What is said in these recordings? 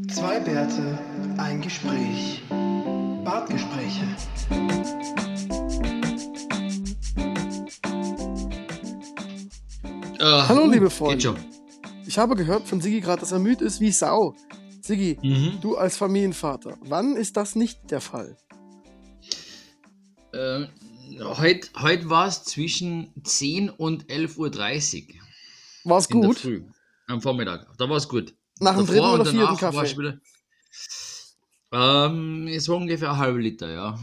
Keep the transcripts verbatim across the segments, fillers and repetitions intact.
Zwei Bärte, ein Gespräch. Bartgespräche. Uh, Hallo, uh, liebe geht Freunde. schon. Ich habe gehört von Siggi gerade, dass er müde ist wie Sau. Siggi, Mhm. du als Familienvater, wann ist das nicht der Fall? Äh, heute heut war es zwischen zehn und elf Uhr dreißig War's in der gut? Früh, am Vormittag. Da war es gut. Nach dem Davor dritten und oder vierten danach war Kaffee? es wieder. Ähm, es war ungefähr ein halber Liter, ja.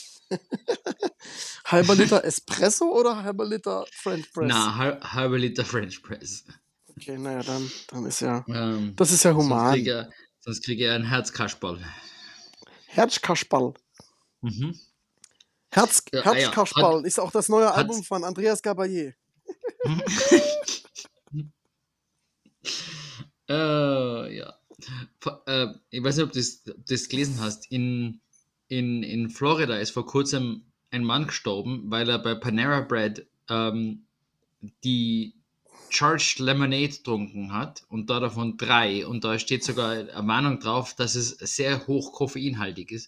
Halber Liter Espresso oder halber Liter French Press? Na, hal halber Liter French Press. Okay, naja, dann, dann ist ja, Ähm, das ist ja sonst human. kriege ich, sonst krieg ich einen Herzkasperl. Herzkasperl. Mhm. Herz, Ja, ah ja, Herzkasperl ist auch das neue hat- Album von Andreas Gabayé. Äh, ja. Vor- Äh, ich weiß nicht, ob du das, ob du das gelesen hast. In, in, in Florida ist vor kurzem ein Mann gestorben, weil er bei Panera Bread ähm, die Charged Lemonade getrunken hat und da davon drei. Und da steht sogar eine Warnung drauf, dass es sehr hoch koffeinhaltig ist.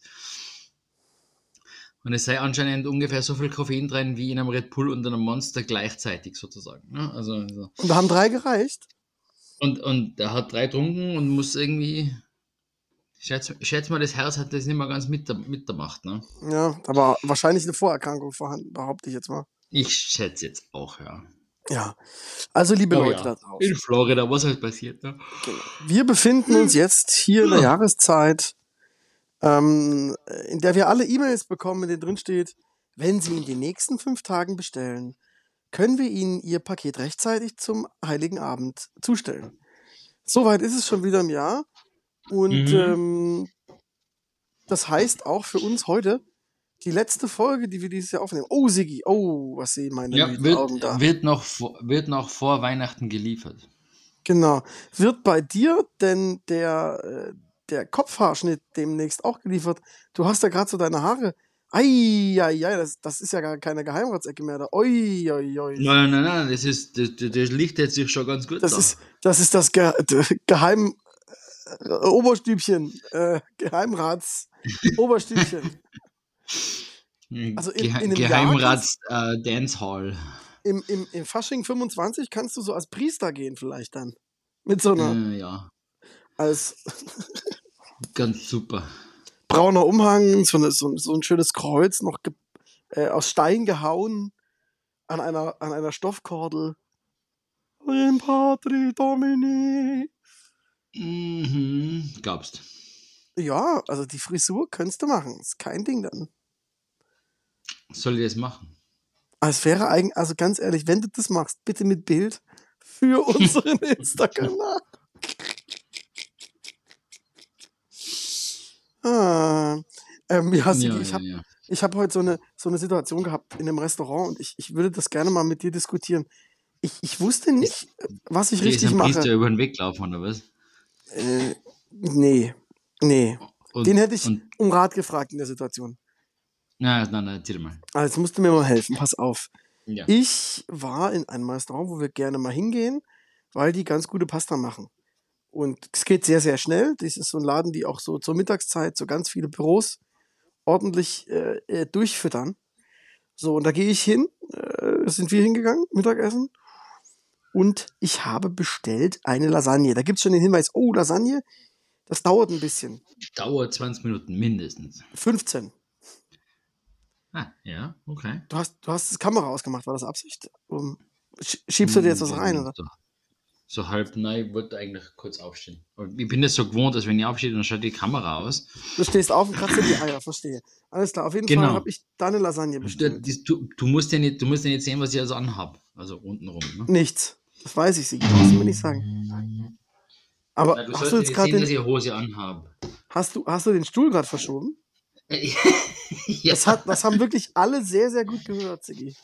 Und es sei anscheinend ungefähr so viel Koffein drin wie in einem Red Bull und einem Monster gleichzeitig sozusagen. Ne? Also, also. Und da haben drei gereicht? Und, und er hat drei getrunken und muss irgendwie. Ich schätze, ich schätze mal, das Herz hat das nicht mehr ganz mit, mitgemacht. Ne? Ja, aber wahrscheinlich eine Vorerkrankung vorhanden, behaupte ich jetzt mal. Ich schätze jetzt auch, ja. Ja, also liebe Aber Leute ja, da draußen. in Florida, was halt passiert. Ne? Genau. Wir befinden uns jetzt hier in der Ja. Jahreszeit, ähm, in der wir alle E-Mails bekommen, in denen drin steht, wenn Sie in den nächsten fünf Tagen bestellen, können wir Ihnen Ihr Paket rechtzeitig zum Heiligen Abend zustellen. Soweit ist es schon wieder im Jahr. Und Mhm. ähm, das heißt auch für uns heute die letzte Folge, die wir dieses Jahr aufnehmen. Oh, Siggi, oh, was sehen meine Ja, müden Augen da. wird, wird, noch vor, wird noch vor Weihnachten geliefert. Genau. Wird bei dir denn der, äh, der Kopfhaarschnitt demnächst auch geliefert? Du hast ja gerade so deine Haare. Eieiei, das, das ist ja gar keine Geheimratsecke mehr da. Oi, oi, oi. Nein, nein, nein, das, ist, das, das das lichtet sich schon ganz gut Das da. ist das, ist das Ge Geheim äh, Oberstübchen. Äh, Geheimrats Oberstübchen. Also in, Gehe in einem Geheimrats äh, Dancehall. Im, im, im Fasching fünfundzwanzig kannst du so als Priester gehen vielleicht dann. Mit so einer, Äh, ja, als ganz super. brauner Umhang, so, eine, so, so ein schönes Kreuz, noch ge äh, aus Stein gehauen, an einer, an einer Stoffkordel. In Patri Domini. Mhm, glaubst. Ja, also die Frisur könntest du machen. Ist kein Ding dann. Soll ich das machen? Aber es wäre eigentlich, also ganz ehrlich, wenn du das machst, bitte mit Bild für unseren Insta-Kanal. Ah, ähm, ja, Sigi, Ja, ich ja, habe ja. ich hab heute so eine, so eine Situation gehabt in einem Restaurant und ich, ich würde das gerne mal mit dir diskutieren. Ich, ich wusste nicht, was ich Hier ist richtig ein Priester mache. über den Weg gelaufen, oder was? Äh, nee, nee. Und, Den hätte ich und, um Rat gefragt in der Situation. nein, nein, nein, erzähl mal. Also jetzt musst du mir mal helfen, pass auf. Ja. Ich war in einem Restaurant, wo wir gerne mal hingehen, weil die ganz gute Pasta machen. Und es geht sehr, sehr schnell. Das ist so ein Laden, die auch so zur Mittagszeit so ganz viele Büros ordentlich äh, äh, durchfüttern. So, und da gehe ich hin, äh, sind wir hingegangen, Mittagessen. Und ich habe bestellt eine Lasagne. Da gibt es schon den Hinweis, oh, Lasagne, das dauert ein bisschen. Dauert zwanzig Minuten mindestens. fünfzehn. Ah, ja, okay. Du hast, du hast das Kamera ausgemacht, war das Absicht? Um, sch- schiebst du dir jetzt was rein, oder? So, so halb, nein, ich wollte eigentlich kurz aufstehen. Aber ich bin das so gewohnt, dass wenn ich aufstehe, dann schaut die Kamera aus. Du stehst auf und kratzt dir die Eier, verstehe. Alles klar, auf jeden Genau. Fall habe ich deine Lasagne Du, bestellt. du, du, musst ja nicht, du musst ja nicht sehen, was ich also anhab. Also untenrum. Ne? Nichts. Das weiß ich, sie brauchst du mir nicht sagen. Aber Na, du hast sollst du ja jetzt nicht gerade sehen, dass den, ich eine Hose anhabe. hast du, hast du den Stuhl gerade verschoben? Ja. Das, hat, das haben wirklich alle sehr, sehr gut gehört, Siggi.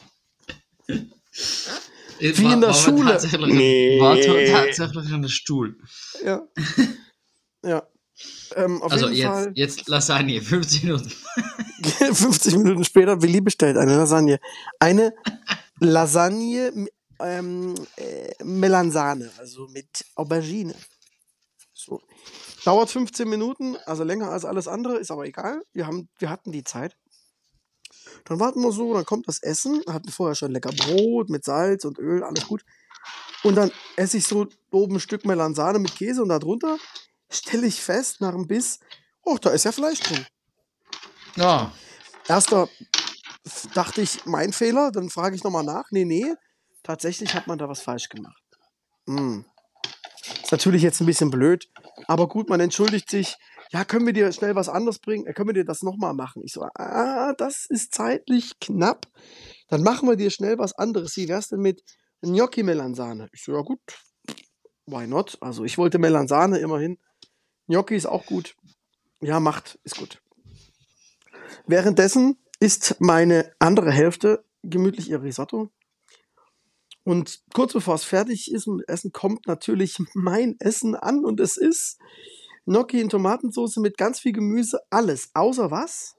Es Wie war, in der war Schule. Tatsächlich, Nee. War tatsächlich ein Stuhl. Ja. Ja. Ähm, auf Also jeden jetzt, Fall, jetzt Lasagne, fünfzehn Minuten. fünfzig Minuten später, Willi bestellt eine Lasagne. Eine Lasagne ähm, äh, Melanzane, also mit Aubergine. So. Dauert fünfzehn Minuten, also länger als alles andere, ist aber egal. Wir, haben, wir hatten die Zeit. Dann warten wir so, dann kommt das Essen. Hatten vorher schon lecker Brot mit Salz und Öl, alles gut. Und dann esse ich so oben ein Stück Melanzane mit Käse und darunter stelle ich fest, nach einem Biss, oh, da ist ja Fleisch drin. Ja. Erster dachte ich, mein Fehler, dann frage ich nochmal nach. Nee, nee, tatsächlich hat man da was falsch gemacht. Mm. Ist natürlich jetzt ein bisschen blöd, aber gut, man entschuldigt sich. Ja, können wir dir schnell was anderes bringen? Äh, können wir dir das nochmal machen? Ich so, ah, das ist zeitlich knapp. Dann machen wir dir schnell was anderes. Wie wär's denn mit Gnocchi-Melanzane? Ich so, ja gut, why not? Also ich wollte Melanzane immerhin. Gnocchi ist auch gut. Ja, macht, ist gut. Währenddessen isst meine andere Hälfte gemütlich ihr Risotto. Und kurz bevor es fertig ist mit Essen, kommt natürlich mein Essen an. Und es ist Gnocchi in Tomatensauce mit ganz viel Gemüse. Alles. Außer was?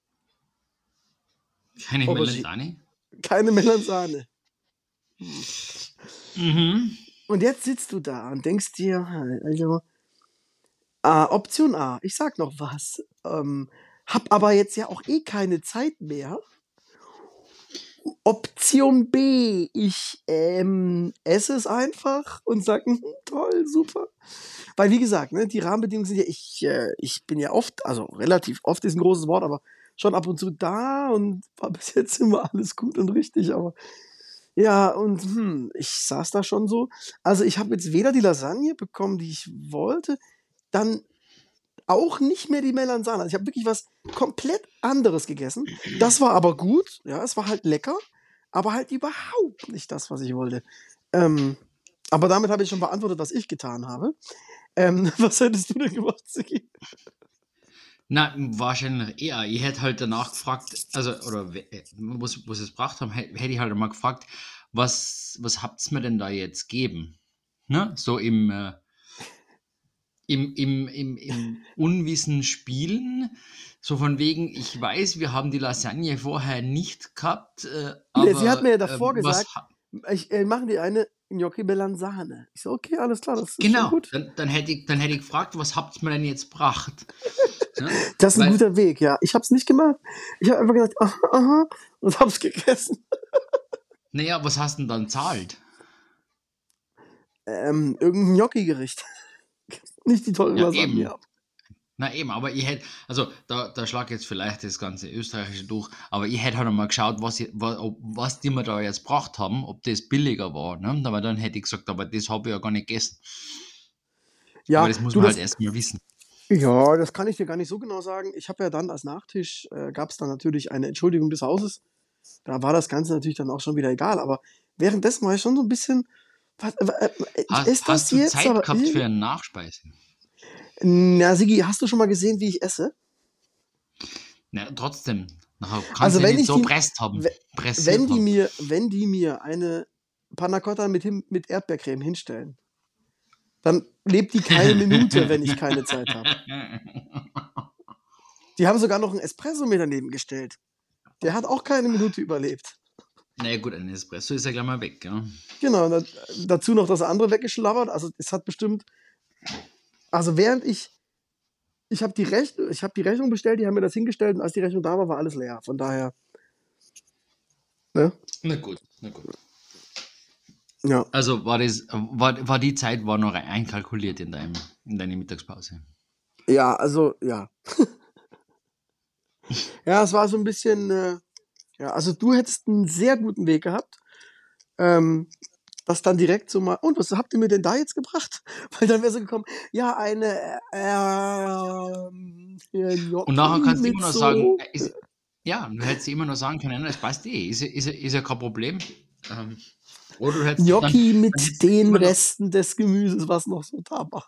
Keine Aubergine. Melanzane? Keine Melanzane. Mhm. Und jetzt sitzt du da und denkst dir, also, äh, Option A, ich sag noch was, ähm, hab aber jetzt ja auch eh keine Zeit mehr. Option B, ich ähm, esse es einfach und sag, hm, toll, super. Weil wie gesagt, ne, die Rahmenbedingungen sind ja, ich, äh, ich bin ja oft, also relativ oft ist ein großes Wort, aber schon ab und zu da und war bis jetzt immer alles gut und richtig, aber ja, und hm, ich saß da schon so. Also ich habe jetzt weder die Lasagne bekommen, die ich wollte, dann auch nicht mehr die Melanzane. Also ich habe wirklich was komplett anderes gegessen. Das war aber gut, ja, es war halt lecker, aber halt überhaupt nicht das, was ich wollte. Ähm, aber damit habe ich schon beantwortet, was ich getan habe. Ähm, was hättest du denn gemacht, Sigi? Na, wahrscheinlich eher. Ich hätte halt danach gefragt, also, oder was, was es gebracht haben, hätte ich halt mal gefragt, was, was habt ihr mir denn da jetzt gegeben? Ne? So im, äh, im, im, im, im Unwissen spielen, so von wegen, ich weiß, wir haben die Lasagne vorher nicht gehabt, äh, aber Nee, sie hat mir ja davor ähm, was, gesagt, ich äh, machen die eine Gnocchi Melanzane. Ich so, okay, alles klar, das ist genau, schon gut. dann, dann, hätte ich, dann hätte ich gefragt, was habt ihr mir denn jetzt gebracht? Ne? Das ist ein Weil, guter Weg, ja. Ich hab's nicht gemacht. Ich habe einfach gesagt, aha, aha, und hab's gegessen. naja, was hast du denn dann zahlt? Ähm, irgendein Gnocchi-Gericht. Nicht die teure Ja, Lasagne. eben. Na eben, aber ich hätte, also da, da schlag jetzt vielleicht das ganze Österreichische durch, aber ich hätte halt einmal geschaut, was, ich, was, was die mir da jetzt gebracht haben, ob das billiger war. Ne? Aber dann hätte ich gesagt, aber das habe ich ja gar nicht gegessen. Ja, aber das muss du, man das, halt erst mal wissen. ja, das kann ich dir gar nicht so genau sagen. Ich habe ja dann als Nachtisch, äh, gab es dann natürlich eine Entschuldigung des Hauses. Da war das Ganze natürlich dann auch schon wieder egal. Aber währenddessen war ich schon so ein bisschen, was, äh, äh, Hast, ist das hast du jetzt Zeit aber gehabt für irgendwie- eine Nachspeise? Na, Sigi, hast du schon mal gesehen, wie ich esse? Na, trotzdem. Nachher kannst Also du ja wenn nicht ich so die, presst haben, we- pressiert wenn die haben. mir, wenn die mir eine Panna Cotta mit, Him- mit Erdbeercreme hinstellen, dann lebt die keine Minute, wenn ich keine Zeit habe. Die haben sogar noch einen Espresso mir daneben gestellt. Der hat auch keine Minute überlebt. naja gut, ein Espresso ist ja gleich mal weg. Ja? Genau, und da- dazu noch das andere weggeschlabbert. Also es hat bestimmt, also während ich, ich habe die, Rech ich hab die Rechnung bestellt, die haben mir das hingestellt und als die Rechnung da war, war alles leer. Von daher, ne? Na gut, na gut. Ja. Also war das, war, war die Zeit war noch einkalkuliert in deinem, in deine Mittagspause. Ja, also, ja. Ja, es war so ein bisschen, äh, ja, also du hättest einen sehr guten Weg gehabt. Ähm, das dann direkt so mal, und was habt ihr mir denn da jetzt gebracht? Weil dann wäre so gekommen, ja, eine ähm, äh, Und nachher Gnocchi kannst du mit immer noch so. sagen, äh, ist, ja, du hättest immer noch sagen können, es passt eh, ist, ja- ist, ja- ist ja kein Problem. Ähm, oder du hättest dann, Gnocchi mit dann hättest du den immer noch, Resten des Gemüses, was noch so da war.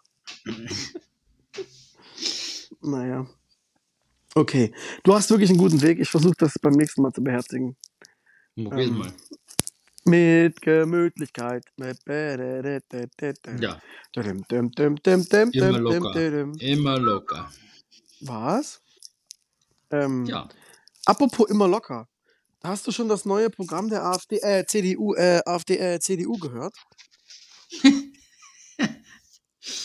Naja. Okay. Du hast wirklich einen guten Weg. Ich versuche das beim nächsten Mal zu beherzigen. probier's Ähm, mal. Mit Gemütlichkeit. Ja. Ja, Dum, dum, dum, dum, dum, immer dum, locker, dum, dum. immer locker. Was? Ähm, Ja, apropos immer locker. Hast du schon das neue Programm der AfD, äh, C D U, äh, AfD, äh, C D U gehört?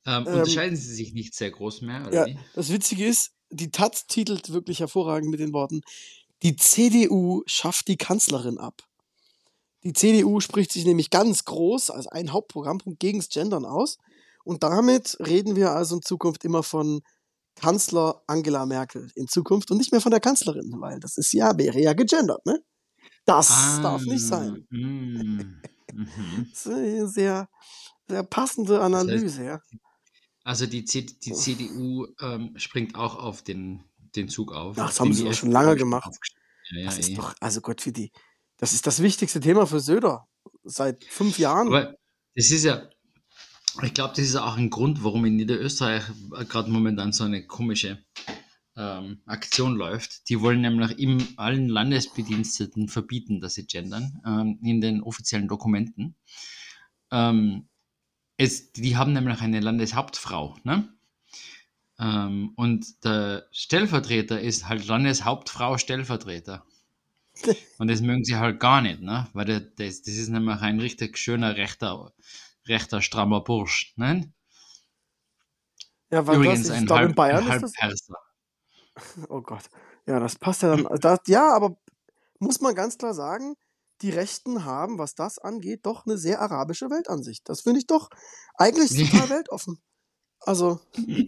Ähm, Ähm, unterscheiden sie sich nicht sehr groß mehr, oder ja, wie? das Witzige ist, die Taz titelt wirklich hervorragend mit den Worten: Die C D U schafft die Kanzlerin ab. Die C D U spricht sich nämlich ganz groß als ein Hauptprogrammpunkt gegens Gendern aus. Und damit reden wir also in Zukunft immer von Kanzler Angela Merkel in Zukunft und nicht mehr von der Kanzlerin, weil das ist ja, wäre ja gegendert, ne? Das Ah, darf nicht sein. mm, mhm. Das ist eine sehr, sehr passende Das heißt, Analyse, ja. also die, C die C D U ähm, springt auch auf den, den Zug auf, Ach, das haben den sie die doch schon F P Ö lange schon gemacht. aufgestellt hat. Ja, ja, Das ist eh. doch, also Gott, für die, das ist das wichtigste Thema für Söder seit fünf Jahren. Aber das ist ja, ich glaube, das ist auch ein Grund, warum in Niederösterreich gerade momentan so eine komische ähm, Aktion läuft. Die wollen nämlich im, allen Landesbediensteten verbieten, dass sie gendern ähm, in den offiziellen Dokumenten. Ähm, es, die haben nämlich eine Landeshauptfrau, ne? Ähm, und der Stellvertreter ist halt Landeshauptfrau Stellvertreter. Und das mögen sie halt gar nicht, ne? Weil der, das, das ist nämlich ein richtig schöner, rechter, rechter, strammer Bursch, ne? Ja, war das? Übrigens Ich ein glaube, in halb, ein Bayern ist das. Halbperser. Oh Gott. Ja, das passt ja dann. Da, ja, aber muss man ganz klar sagen, die Rechten haben, was das angeht, doch eine sehr arabische Weltansicht. Das finde ich doch eigentlich total weltoffen. Also,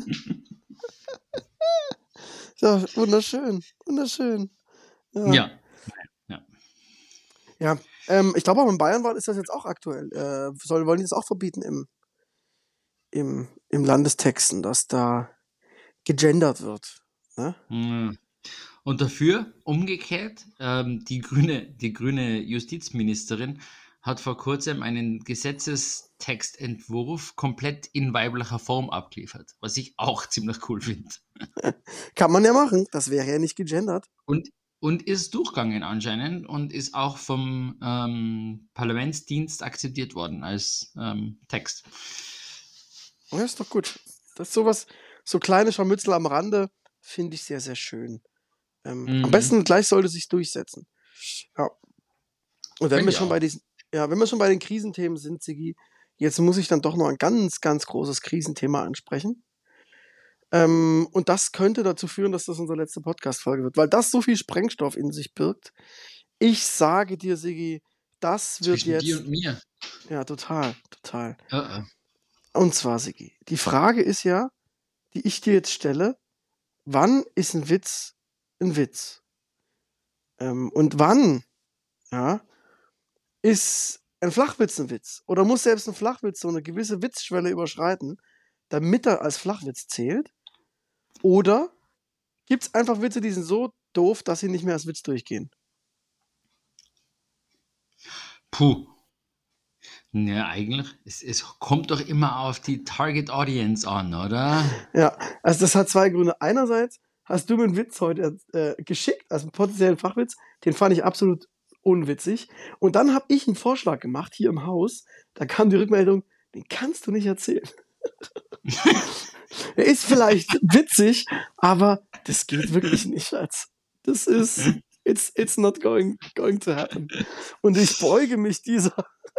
ja, wunderschön. Wunderschön. Ja. Ja, ja. Ja. Ähm, ich glaube, auch in Bayern war, ist das jetzt auch aktuell. Äh, soll, wollen die das auch verbieten im, im, im Landestexten, dass da gegendert wird. Ne? Mm. Und dafür, umgekehrt, ähm, die, grüne, die grüne Justizministerin hat vor kurzem einen Gesetzestextentwurf komplett in weiblicher Form abgeliefert, was ich auch ziemlich cool finde. Kann man ja machen. Das wäre ja nicht gegendert. Und, und ist durchgegangen anscheinend und ist auch vom ähm, Parlamentsdienst akzeptiert worden als ähm, Text. Ja, ist doch gut. Das ist sowas, so kleine Scharmützel am Rande, finde ich sehr, sehr schön. Ähm, Mhm. Am besten gleich sollte sich durchsetzen. Ja. Und wenn Finde wir ich schon auch. bei diesen, ja, wenn wir schon bei den Krisenthemen sind, Sigi, jetzt muss ich dann doch noch ein ganz, ganz großes Krisenthema ansprechen. Ähm, und das könnte dazu führen, dass das unsere letzte Podcast-Folge wird, weil das so viel Sprengstoff in sich birgt. Ich sage dir, Sigi, das wird Zwischen dir jetzt. und mir. Ja, total, total. Uh -uh. Und zwar, Sigi, die Frage ist ja, die ich dir jetzt stelle: Wann ist ein Witz ein Witz? Ähm, und wann, ja, ist ein Flachwitz ein Witz? Oder muss selbst ein Flachwitz so eine gewisse Witzschwelle überschreiten, damit er als Flachwitz zählt? Oder gibt es einfach Witze, die sind so doof, dass sie nicht mehr als Witz durchgehen? Puh. Ja, eigentlich, es, es kommt doch immer auf die Target Audience an, oder? Ja, also das hat zwei Gründe. Einerseits hast du mir einen Witz heute äh, geschickt, also einen potenziellen Flachwitz, den fand ich absolut unwitzig. Und dann habe ich einen Vorschlag gemacht hier im Haus, da kam die Rückmeldung, den kannst du nicht erzählen. Er ist vielleicht witzig, aber das geht wirklich nicht, Schatz. Das ist, it's, it's not going, going to happen. Und ich beuge mich dieser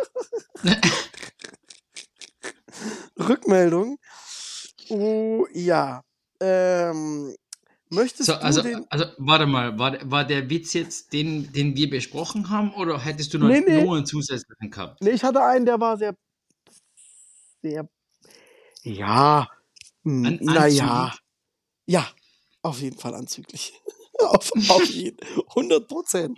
Rückmeldung. Oh ja. Ähm, möchtest So, du also, den. also warte mal, war, war der Witz jetzt den, den wir besprochen haben, oder hättest du noch, Nee, nee. noch einen zusätzlichen gehabt? Nee, ich hatte einen, der war sehr. sehr. Ja. An, Naja. anzüglich? Ja. Auf jeden Fall anzüglich. auf, auf jeden. hundert Prozent.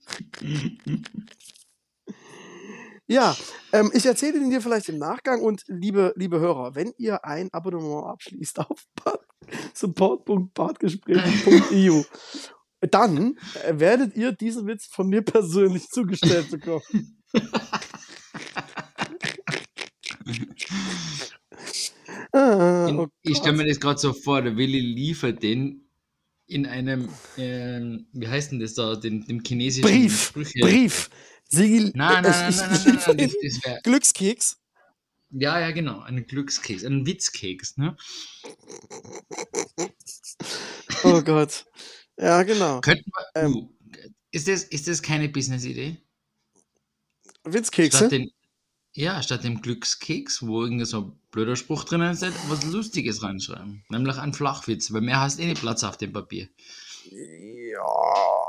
Ja, ähm, ich erzähle ihn dir vielleicht im Nachgang und liebe, liebe Hörer, wenn ihr ein Abonnement abschließt auf support punkt partgespräche punkt e u, dann äh, werdet ihr diesen Witz von mir persönlich zugestellt bekommen. ah, In, oh ich stelle Gott. mir das gerade so vor, der Willi liefert den in einem, ähm, wie heißt denn das da, dem, dem chinesischen Brief, Sprüche. Brief. Siegel, Nein, äh, nein, ich, nein, ich, nein, nein, ich nein, das, das wäre, Glückskeks. ja, ja, genau, ein Glückskeks, ein Witzkeks, ne? Oh Gott. Ja, genau. Könnten wir, Ähm, uh, ist das, ist das keine Business-Idee? Witzkekse? Statt den, ja, statt dem Glückskeks, wo irgend so ein blöder Spruch drinnen ist, was Lustiges reinschreiben. Nämlich ein Flachwitz, weil mehr hast eh nicht Platz auf dem Papier. Ja.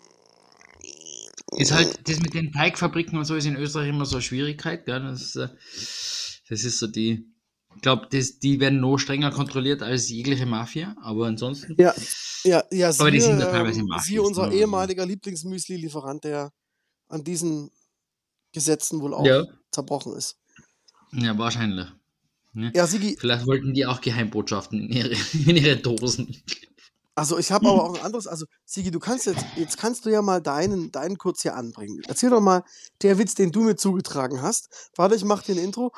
Ist halt, das mit den Teigfabriken und so ist in Österreich immer so eine Schwierigkeit, gell? Das, äh, das ist so die, ich glaube, die werden noch strenger kontrolliert als jegliche Mafia, aber ansonsten. Ja, ja, ja, Aber die sind ja siehe, teilweise ähm, Mafias. siehe unser Ne? ehemaliger Lieblingsmüsli-Lieferant, der an diesen Gesetzen wohl auch Ja. zerbrochen ist. Ja, wahrscheinlich. Ne? Ja, Sigi, Vielleicht wollten die auch Geheimbotschaften in ihre, in ihre Dosen. also ich habe aber auch ein anderes, also Sigi, du kannst jetzt, jetzt kannst du ja mal deinen, deinen kurz hier anbringen. Erzähl doch mal der Witz, den du mir zugetragen hast. Warte, ich mach dir ein Intro.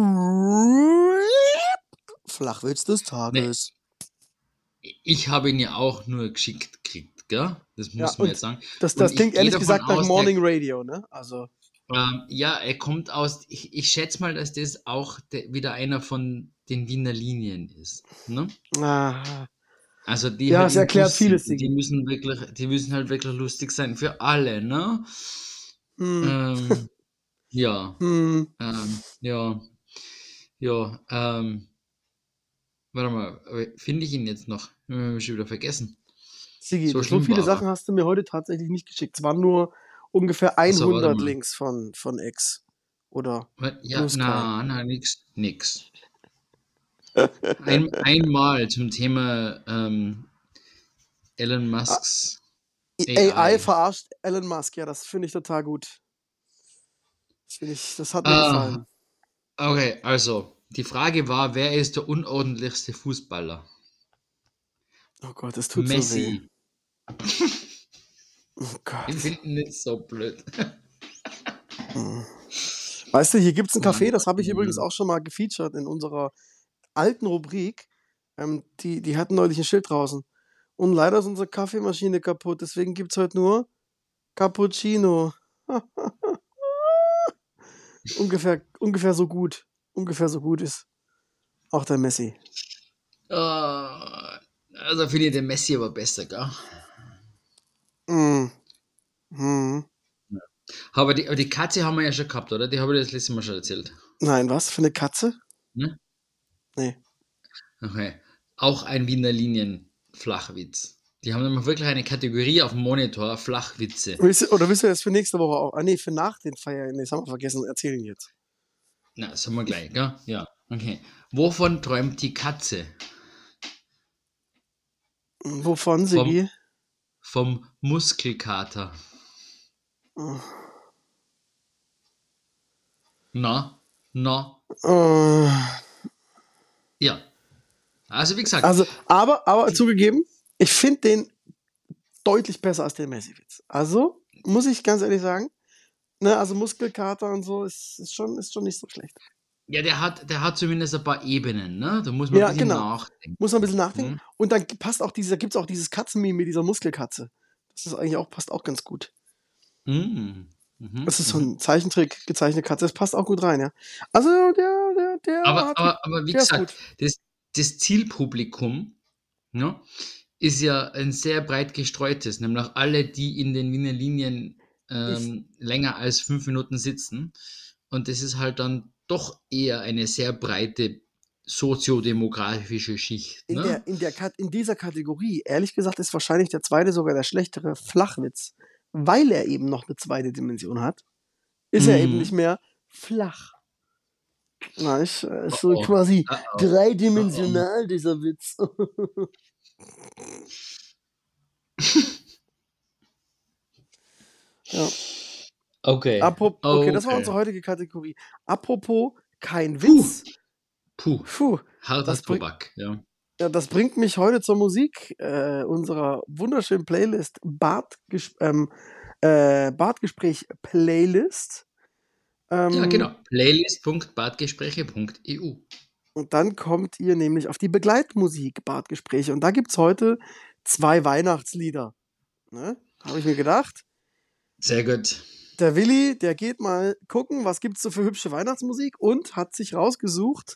Flachwitz des Tages. Ich habe ihn ja auch nur geschickt gekriegt, gell? Das Ja, muss man und jetzt sagen. das, Und das ich klingt gehe ehrlich davon gesagt nach aus, Morning Radio, ne? Also, der, ähm, ja, er kommt aus, ich, ich schätze mal, dass das auch de, wieder einer von den Wiener Linien ist. Ne? ah, Also die ja, halt es im erklärt Bus sind. vieles, Und die Sigi. müssen wirklich, die müssen halt wirklich lustig sein für alle, ne? Hm, Ähm, ja, hm. ähm, ja, ja, ähm, warte mal, aber finde ich ihn jetzt noch? Ich habe ihn schon wieder vergessen. Sigi, So so schlimm viele war Sachen er. hast du mir heute tatsächlich nicht geschickt. Es waren nur ungefähr Achso, warte hundert mal. Links von, von X oder Wa- Ja, Blue Sky. na, na, nix, nix. Ein, einmal zum Thema ähm, Elon Ah, Musks A I A I. verarscht Elon Musk, ja, das finde ich total gut. Das, find ich, das hat mir Ah, gefallen. okay, also, die Frage war, wer ist der unordentlichste Fußballer? Oh Gott, das tut so weh. Messi. Oh Ich Gott. finde ihn nicht so blöd. Hm. Weißt du, hier gibt es ein Café, Mann, das habe ich übrigens Mann. auch schon mal gefeatured in unserer alten Rubrik. Ähm, die, die hatten neulich ein Schild draußen. Und leider ist unsere Kaffeemaschine kaputt, deswegen gibt es heute nur Cappuccino. ungefähr, ungefähr so gut. Ungefähr so gut ist auch der Messi. Ah, also finde ich den Messi aber besser, gell? Mm. Hm. Aber die, aber die Katze haben wir ja schon gehabt, oder? Die habe ich das letzte Mal schon erzählt. Nein, was? Für eine Katze? Ne? Nee. Okay. Auch ein Wiener Linien-Flachwitz. Die haben nämlich wirklich eine Kategorie auf dem Monitor, Flachwitze. Willst du, oder willst du das für nächste Woche auch? Ah, nee, für nach den Feiertagen. Nee, das haben wir vergessen. Erzähl ihn jetzt. Na, das haben wir gleich, gell? Ja, okay. Wovon träumt die Katze? Wovon, Vom, Sigi? vom Muskelkater. Oh. Na, na, Oh. ja. Also wie gesagt, Also, aber, aber zugegeben, ich finde den deutlich besser als den Messi-Witz. Also, muss ich ganz ehrlich sagen, ne, also Muskelkater und so ist, ist, schon, ist schon nicht so schlecht. ja, der hat, der hat zumindest ein paar Ebenen, ne? Da muss man Ja, ein bisschen genau. nachdenken. Muss man ein bisschen nachdenken. Hm? Und dann passt auch dieser, gibt es auch dieses Katzenmeme mit dieser Muskelkatze. Das ist eigentlich auch, passt auch ganz gut. Mm. Mhm, Das ist so mhm. ein Zeichentrick, gezeichnete Katze. Das passt auch gut rein, ja. Also, der, der, der Aber, hat, aber, aber wie der ist gesagt, gut. das, das Zielpublikum, ne, ist ja ein sehr breit gestreutes, nämlich alle, die in den Wiener Linien Ich, ähm, länger als fünf Minuten sitzen. Und das ist halt dann doch eher eine sehr breite soziodemografische Schicht. in Ne? der, in der, Kat- in dieser Kategorie, ehrlich gesagt, ist wahrscheinlich der zweite sogar der schlechtere Flachwitz, weil er eben noch eine zweite Dimension hat. Ist er eben nicht Mhm. mehr flach. Na, ich, äh, Oh ist so oh. quasi Uh oh. Oh oh. dreidimensional, dieser Witz. Ja. Okay. Apro okay, das war Okay. unsere heutige Kategorie. Apropos kein Puh. Witz. Puh. Puh, Harter das, bring, Tobak. Ja. ja, das bringt mich heute zur Musik äh, unserer wunderschönen Playlist Bartges ähm, äh, Bartgespräch Playlist. Ja, Ähm, genau. playlist punkt badgespräche punkt e u. und dann kommt ihr nämlich auf die Begleitmusik Bartgespräche. Und da gibt es heute zwei Weihnachtslieder. Ne? Habe ich mir gedacht. Sehr gut. Der Willi, der geht mal gucken, was gibt es so für hübsche Weihnachtsmusik und hat sich rausgesucht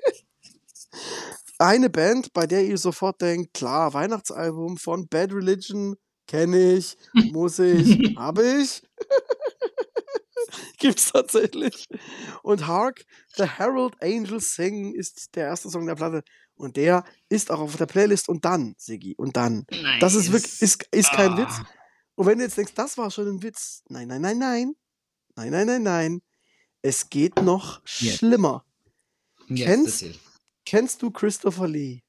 eine Band, bei der ihr sofort denkt, klar, Weihnachtsalbum von Bad Religion, kenne ich, muss ich, habe ich. Gibt's tatsächlich. Und Hark, The Herald Angels Sing ist der erste Song der Platte. Und der ist auch auf der Playlist. Und dann, Siggi, und dann. Das ist wirklich, Nice. ist, ist kein Witz. Ah. Und wenn du jetzt denkst, das war schon ein Witz. Nein, nein, nein, nein. Nein, nein, nein, nein. Es geht noch Jetzt. schlimmer. Jetzt Kennst, erzähl. kennst du Christopher Lee?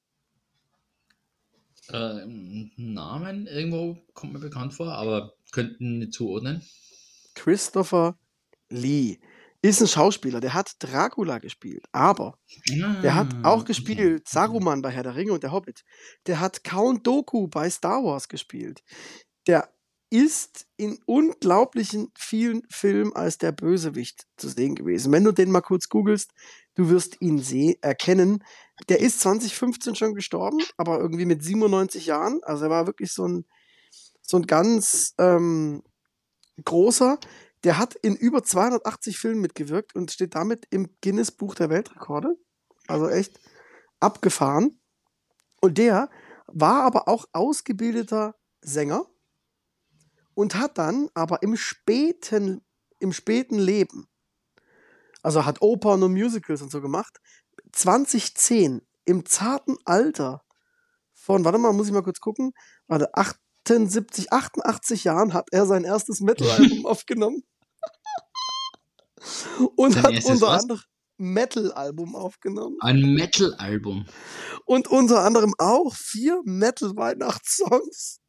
Äh, Namen irgendwo kommt mir bekannt vor, aber könnten nicht zuordnen. Christopher Lee ist ein Schauspieler, der hat Dracula gespielt, aber der hat Ah, auch okay. gespielt Saruman bei Herr der Ringe und der Hobbit. Der hat Count Dooku bei Star Wars gespielt. Der ist in unglaublichen vielen Filmen als der Bösewicht zu sehen gewesen. Wenn du den mal kurz googelst, du wirst ihn seh- erkennen. Der ist zwanzig fünfzehn schon gestorben, aber irgendwie mit siebenundneunzig Jahren. Also er war wirklich so ein, so ein ganz ähm, großer. Der hat in über zweihundertachtzig Filmen mitgewirkt und steht damit im Guinness-Buch der Weltrekorde. Also echt abgefahren. Und der war aber auch ausgebildeter Sänger und hat dann aber im späten, im späten Leben, also hat Opern und Musicals und so gemacht, zwanzig zehn, im zarten Alter von, warte mal, muss ich mal kurz gucken, warte, achtundsiebzig, achtundachtzig Jahren hat er sein erstes Metal-Album aufgenommen und Sein hat erstes unter was? anderem Metal-Album aufgenommen Ein Metal-Album. und unter anderem auch vier Metal-Weihnachtssongs.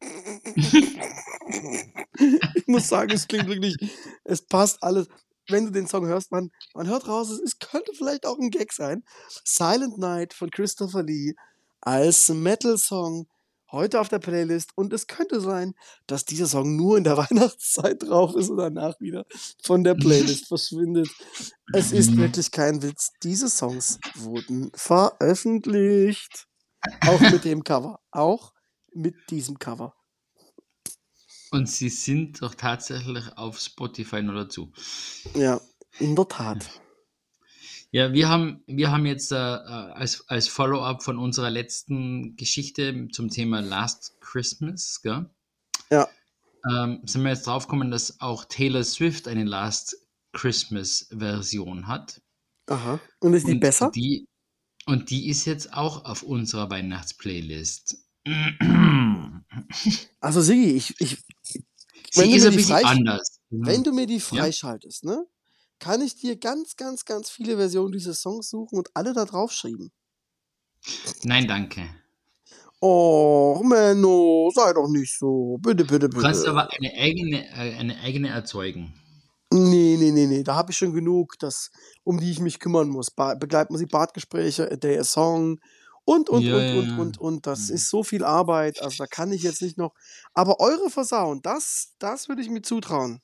Ich muss sagen, es klingt wirklich, es passt alles. Wenn du den Song hörst, man, man hört raus, es ist, könnte vielleicht auch ein Gag sein. Silent Night von Christopher Lee als Metal-Song heute auf der Playlist. Und es könnte sein, dass dieser Song nur in der Weihnachtszeit drauf ist und danach wieder von der Playlist verschwindet. Es ist wirklich kein Witz. Diese Songs wurden veröffentlicht. Auch mit dem Cover. Auch mit diesem Cover. Und sie sind doch tatsächlich auf Spotify noch dazu. Ja, in der Tat. Ja, wir haben, wir haben jetzt äh, als, als Follow-up von unserer letzten Geschichte zum Thema Last Christmas, gell? Ja. Ähm, sind wir jetzt draufgekommen, dass auch Taylor Swift eine Last Christmas-Version hat. Aha. Und ist die Und besser? die, und die ist jetzt auch auf unserer Weihnachtsplaylist. Also Sigi, ich, ich, Sie wenn du ist mir ein die bisschen freisch- anders. wenn du mir die Ja? freischaltest, ne, kann ich dir ganz, ganz, ganz viele Versionen dieses Songs suchen und alle da drauf schreiben. Nein, danke. Oh, Menno, sei doch nicht so. Bitte, bitte, Du kannst bitte. aber eine eigene, äh, eine eigene erzeugen. Nee, nee, nee, nee, da habe ich schon genug, das, um die ich mich kümmern muss. Ba Begleitmusik, Bartgespräche, A Day a Song und, und, Ja, und, ja, und, ja. und, und. Das Mhm. ist so viel Arbeit, also da kann ich jetzt nicht noch. Aber eure versauen, das, das würde ich mir zutrauen.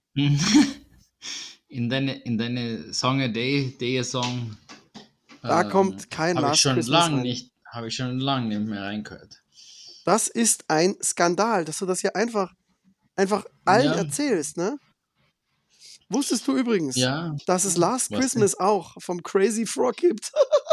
In deine, in deine Song a Day, Day a Song. Da ähm, kommt kein Habe ich Last schon Christmas lange rein. nicht, habe ich schon lange nicht mehr reingehört. Das ist ein Skandal, dass du das hier einfach, einfach allen Ja, erzählst, ne? Wusstest du übrigens, ja. dass es Last Was Christmas auch vom Crazy Frog gibt?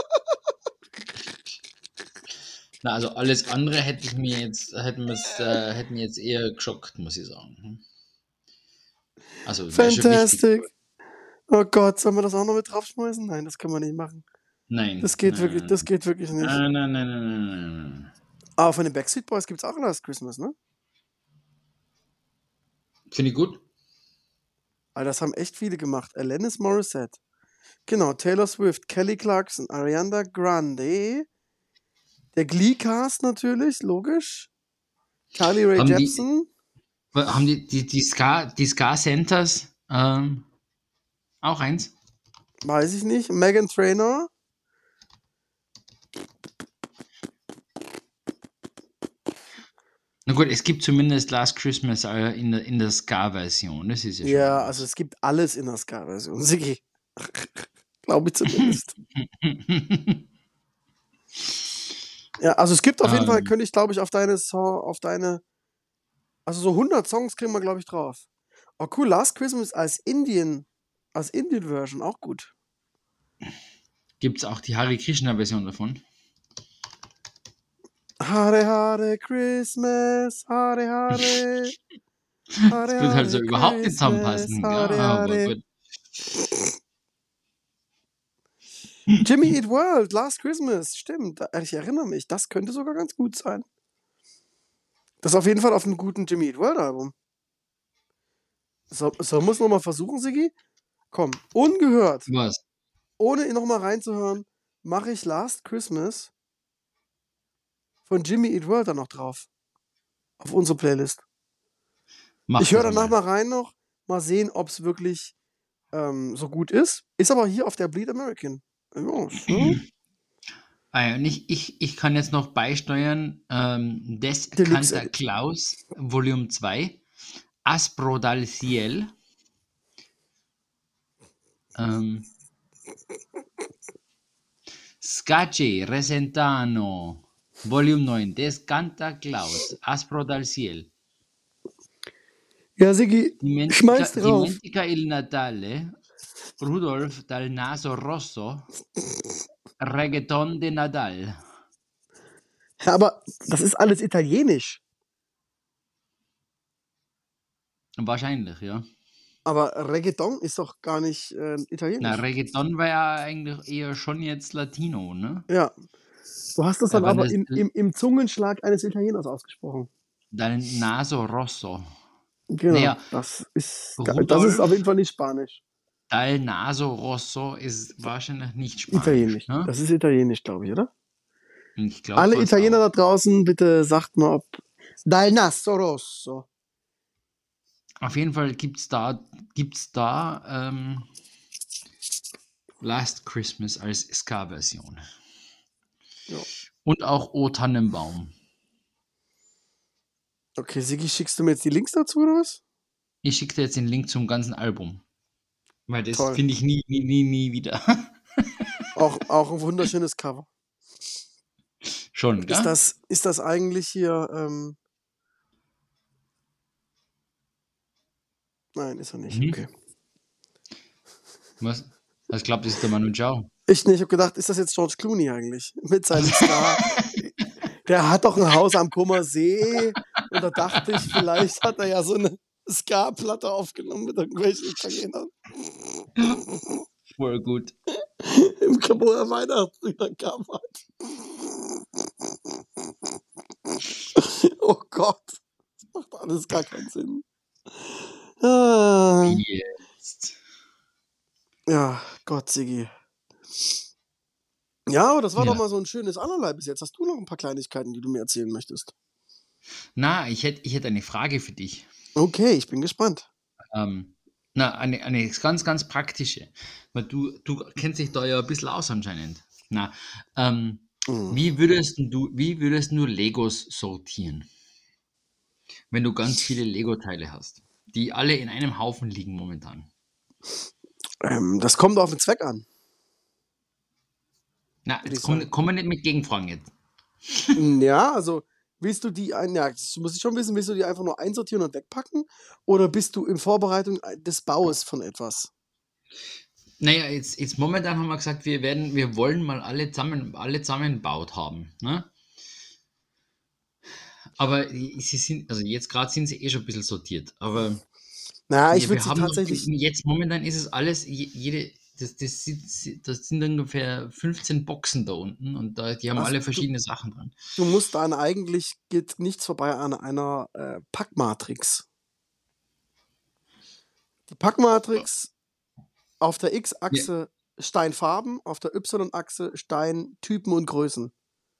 Na, also alles andere hätte ich mir jetzt, hätten wir's, äh, hätten jetzt eher geschockt, muss ich sagen. Hm. Also wäre schon wichtig. Fantastic. Oh Gott, sollen wir das auch noch mit draufschmeißen? Nein, das können wir nicht machen. Nein. Das geht nein, wirklich, nein, das geht wirklich nicht. nein, nein, nein, nein, nein, nein, nein. Aber von den Backstreet Boys gibt es auch Last Christmas, ne? Finde ich gut. Weil das haben echt viele gemacht. Alanis Morissette. Genau, Taylor Swift, Kelly Clarkson, Ariana Grande. Der Glee-Cast natürlich, logisch. Carly Rae Haben die, Jepsen. haben die, die, die Ska, die Ska Centers ähm, auch eins? Weiß ich nicht. Megan Trainor. Na gut, es gibt zumindest Last Christmas äh, in der, in der Ska-Version. Das ist ja schon Ja, mal also was. es gibt alles in der Ska-Version. Sigi. Glaube ich zumindest. Ja, also es gibt auf jeden Fall, ähm, könnte ich glaube ich auf deine Song, auf deine, also so hundert Songs kriegen wir glaube ich drauf. Oh cool, Last Christmas als Indian, als Indian-Version, auch gut. Gibt es auch die Hare Krishna-Version davon? Hare Hare Christmas, Hare Hare. Das wird halt so überhaupt nicht zusammenpassen. Ja, Hare, aber Hare. gut. Jimmy Eat World, Last Christmas, stimmt. Da- Ich erinnere mich, das könnte sogar ganz gut sein. Das ist auf jeden Fall auf einem guten Jimmy Eat World Album. So, sollen wir es nochmal versuchen, Siggi? Komm, ungehört, Was? ohne nochmal reinzuhören, mache ich Last Christmas von Jimmy Eat World dann noch drauf. Auf unsere Playlist. Mach Ich höre das danach mal. mal rein noch, mal sehen, ob es wirklich ähm, so gut ist. Ist aber hier auf der Bleed American. Ja, so. Ah ja, und ich, ich, ich kann jetzt noch beisteuern, ähm, Des Deluxe Canta Edit. Klaus, Volume zwei, Aspro dal Ciel, ähm, Scace Resentano, Volume neun, Des Canta Klaus, Aspro dal Ciel, Ja, Siggi, Dimentica, schmeiß drauf. Dimentica il Natale, Rudolf dal Naso Rosso, Reggaeton de Nadal. Ja, aber das ist alles italienisch. Wahrscheinlich, ja. Aber Reggaeton ist doch gar nicht äh, Na, italienisch. Reggaeton war ja eigentlich eher schon jetzt Latino, ne? Ja. Du hast das Ja, dann wenn aber das im, im, im Zungenschlag eines Italieners ausgesprochen. dal Naso Rosso. Genau. Naja, Das ist, das ist Rudolf auf jeden Fall nicht Spanisch. dal Naso Rosso ist wahrscheinlich nicht Spanisch, Italienisch. ne? Das ist italienisch, glaube ich, oder? Ich glaube Alle fast Italiener auch. da draußen, bitte sagt mal, ob Dal Naso Rosso. Auf jeden Fall gibt's da, gibt's da ähm, Last Christmas als Ska-Version. Ja. Und auch O Tannenbaum. Okay, Sigi, schickst du mir jetzt die Links dazu, oder was? Ich schicke dir jetzt den Link zum ganzen Album. Weil das Toll. finde ich nie, nie, nie, nie wieder. Auch, auch ein wunderschönes Cover. Schon, gell? Ist das, ist das eigentlich hier, ähm... Nein, ist er nicht, Mhm. okay. Was? Ich glaube, das ist der Manu Chao. Ich nicht, ich hab gedacht, ist das jetzt George Clooney eigentlich? Mit seinem Star. Der hat doch ein Haus am Kummer See. Und da dachte ich, vielleicht hat er ja so eine Ska-Platte aufgenommen mit irgendwelchen Italienern. Voll gut. Im Kabuer Weihnachtslieder kam hat. Oh Gott. Das macht alles gar keinen Sinn. Ah, Jetzt. ja, Gott, Siggi. Ja, aber das war Ja. doch mal so ein schönes Allerlei bis jetzt. Hast du noch ein paar Kleinigkeiten, die du mir erzählen möchtest? Na, ich hätte ich hätt eine Frage für dich. Okay, ich bin gespannt. Ähm, na, eine, eine ganz, ganz praktische. Weil du, du kennst dich da ja ein bisschen aus anscheinend. Na, ähm, Mhm. wie würdest du, wie würdest du Legos sortieren? Wenn du ganz viele Lego-Teile hast, die alle in einem Haufen liegen momentan. Ähm, das kommt auf den Zweck an. Na, Würde jetzt ich kommen sagen. komm wir nicht mit Gegenfragen jetzt. Ja, also willst du die ein, ja, das muss ich schon wissen, willst du die einfach nur einsortieren und wegpacken? Oder bist du in Vorbereitung des Baues von etwas? Naja, jetzt, jetzt momentan haben wir gesagt, wir werden, wir wollen mal alle zusammen, alle zusammengebaut haben. Ne? Aber sie sind, also jetzt gerade sind sie eh schon ein bisschen sortiert. Aber Na, ich wir, würde wir sie haben noch, tatsächlich. jetzt momentan ist es alles, je- jede, das, das, sind, das sind ungefähr fünfzehn Boxen da unten und da, die haben Also, alle du- verschiedene Sachen dran. Du musst dann eigentlich, geht nichts vorbei an einer äh, Packmatrix. Die Packmatrix auf der X-Achse Steinfarben, auf der Y-Achse Steintypen und Größen.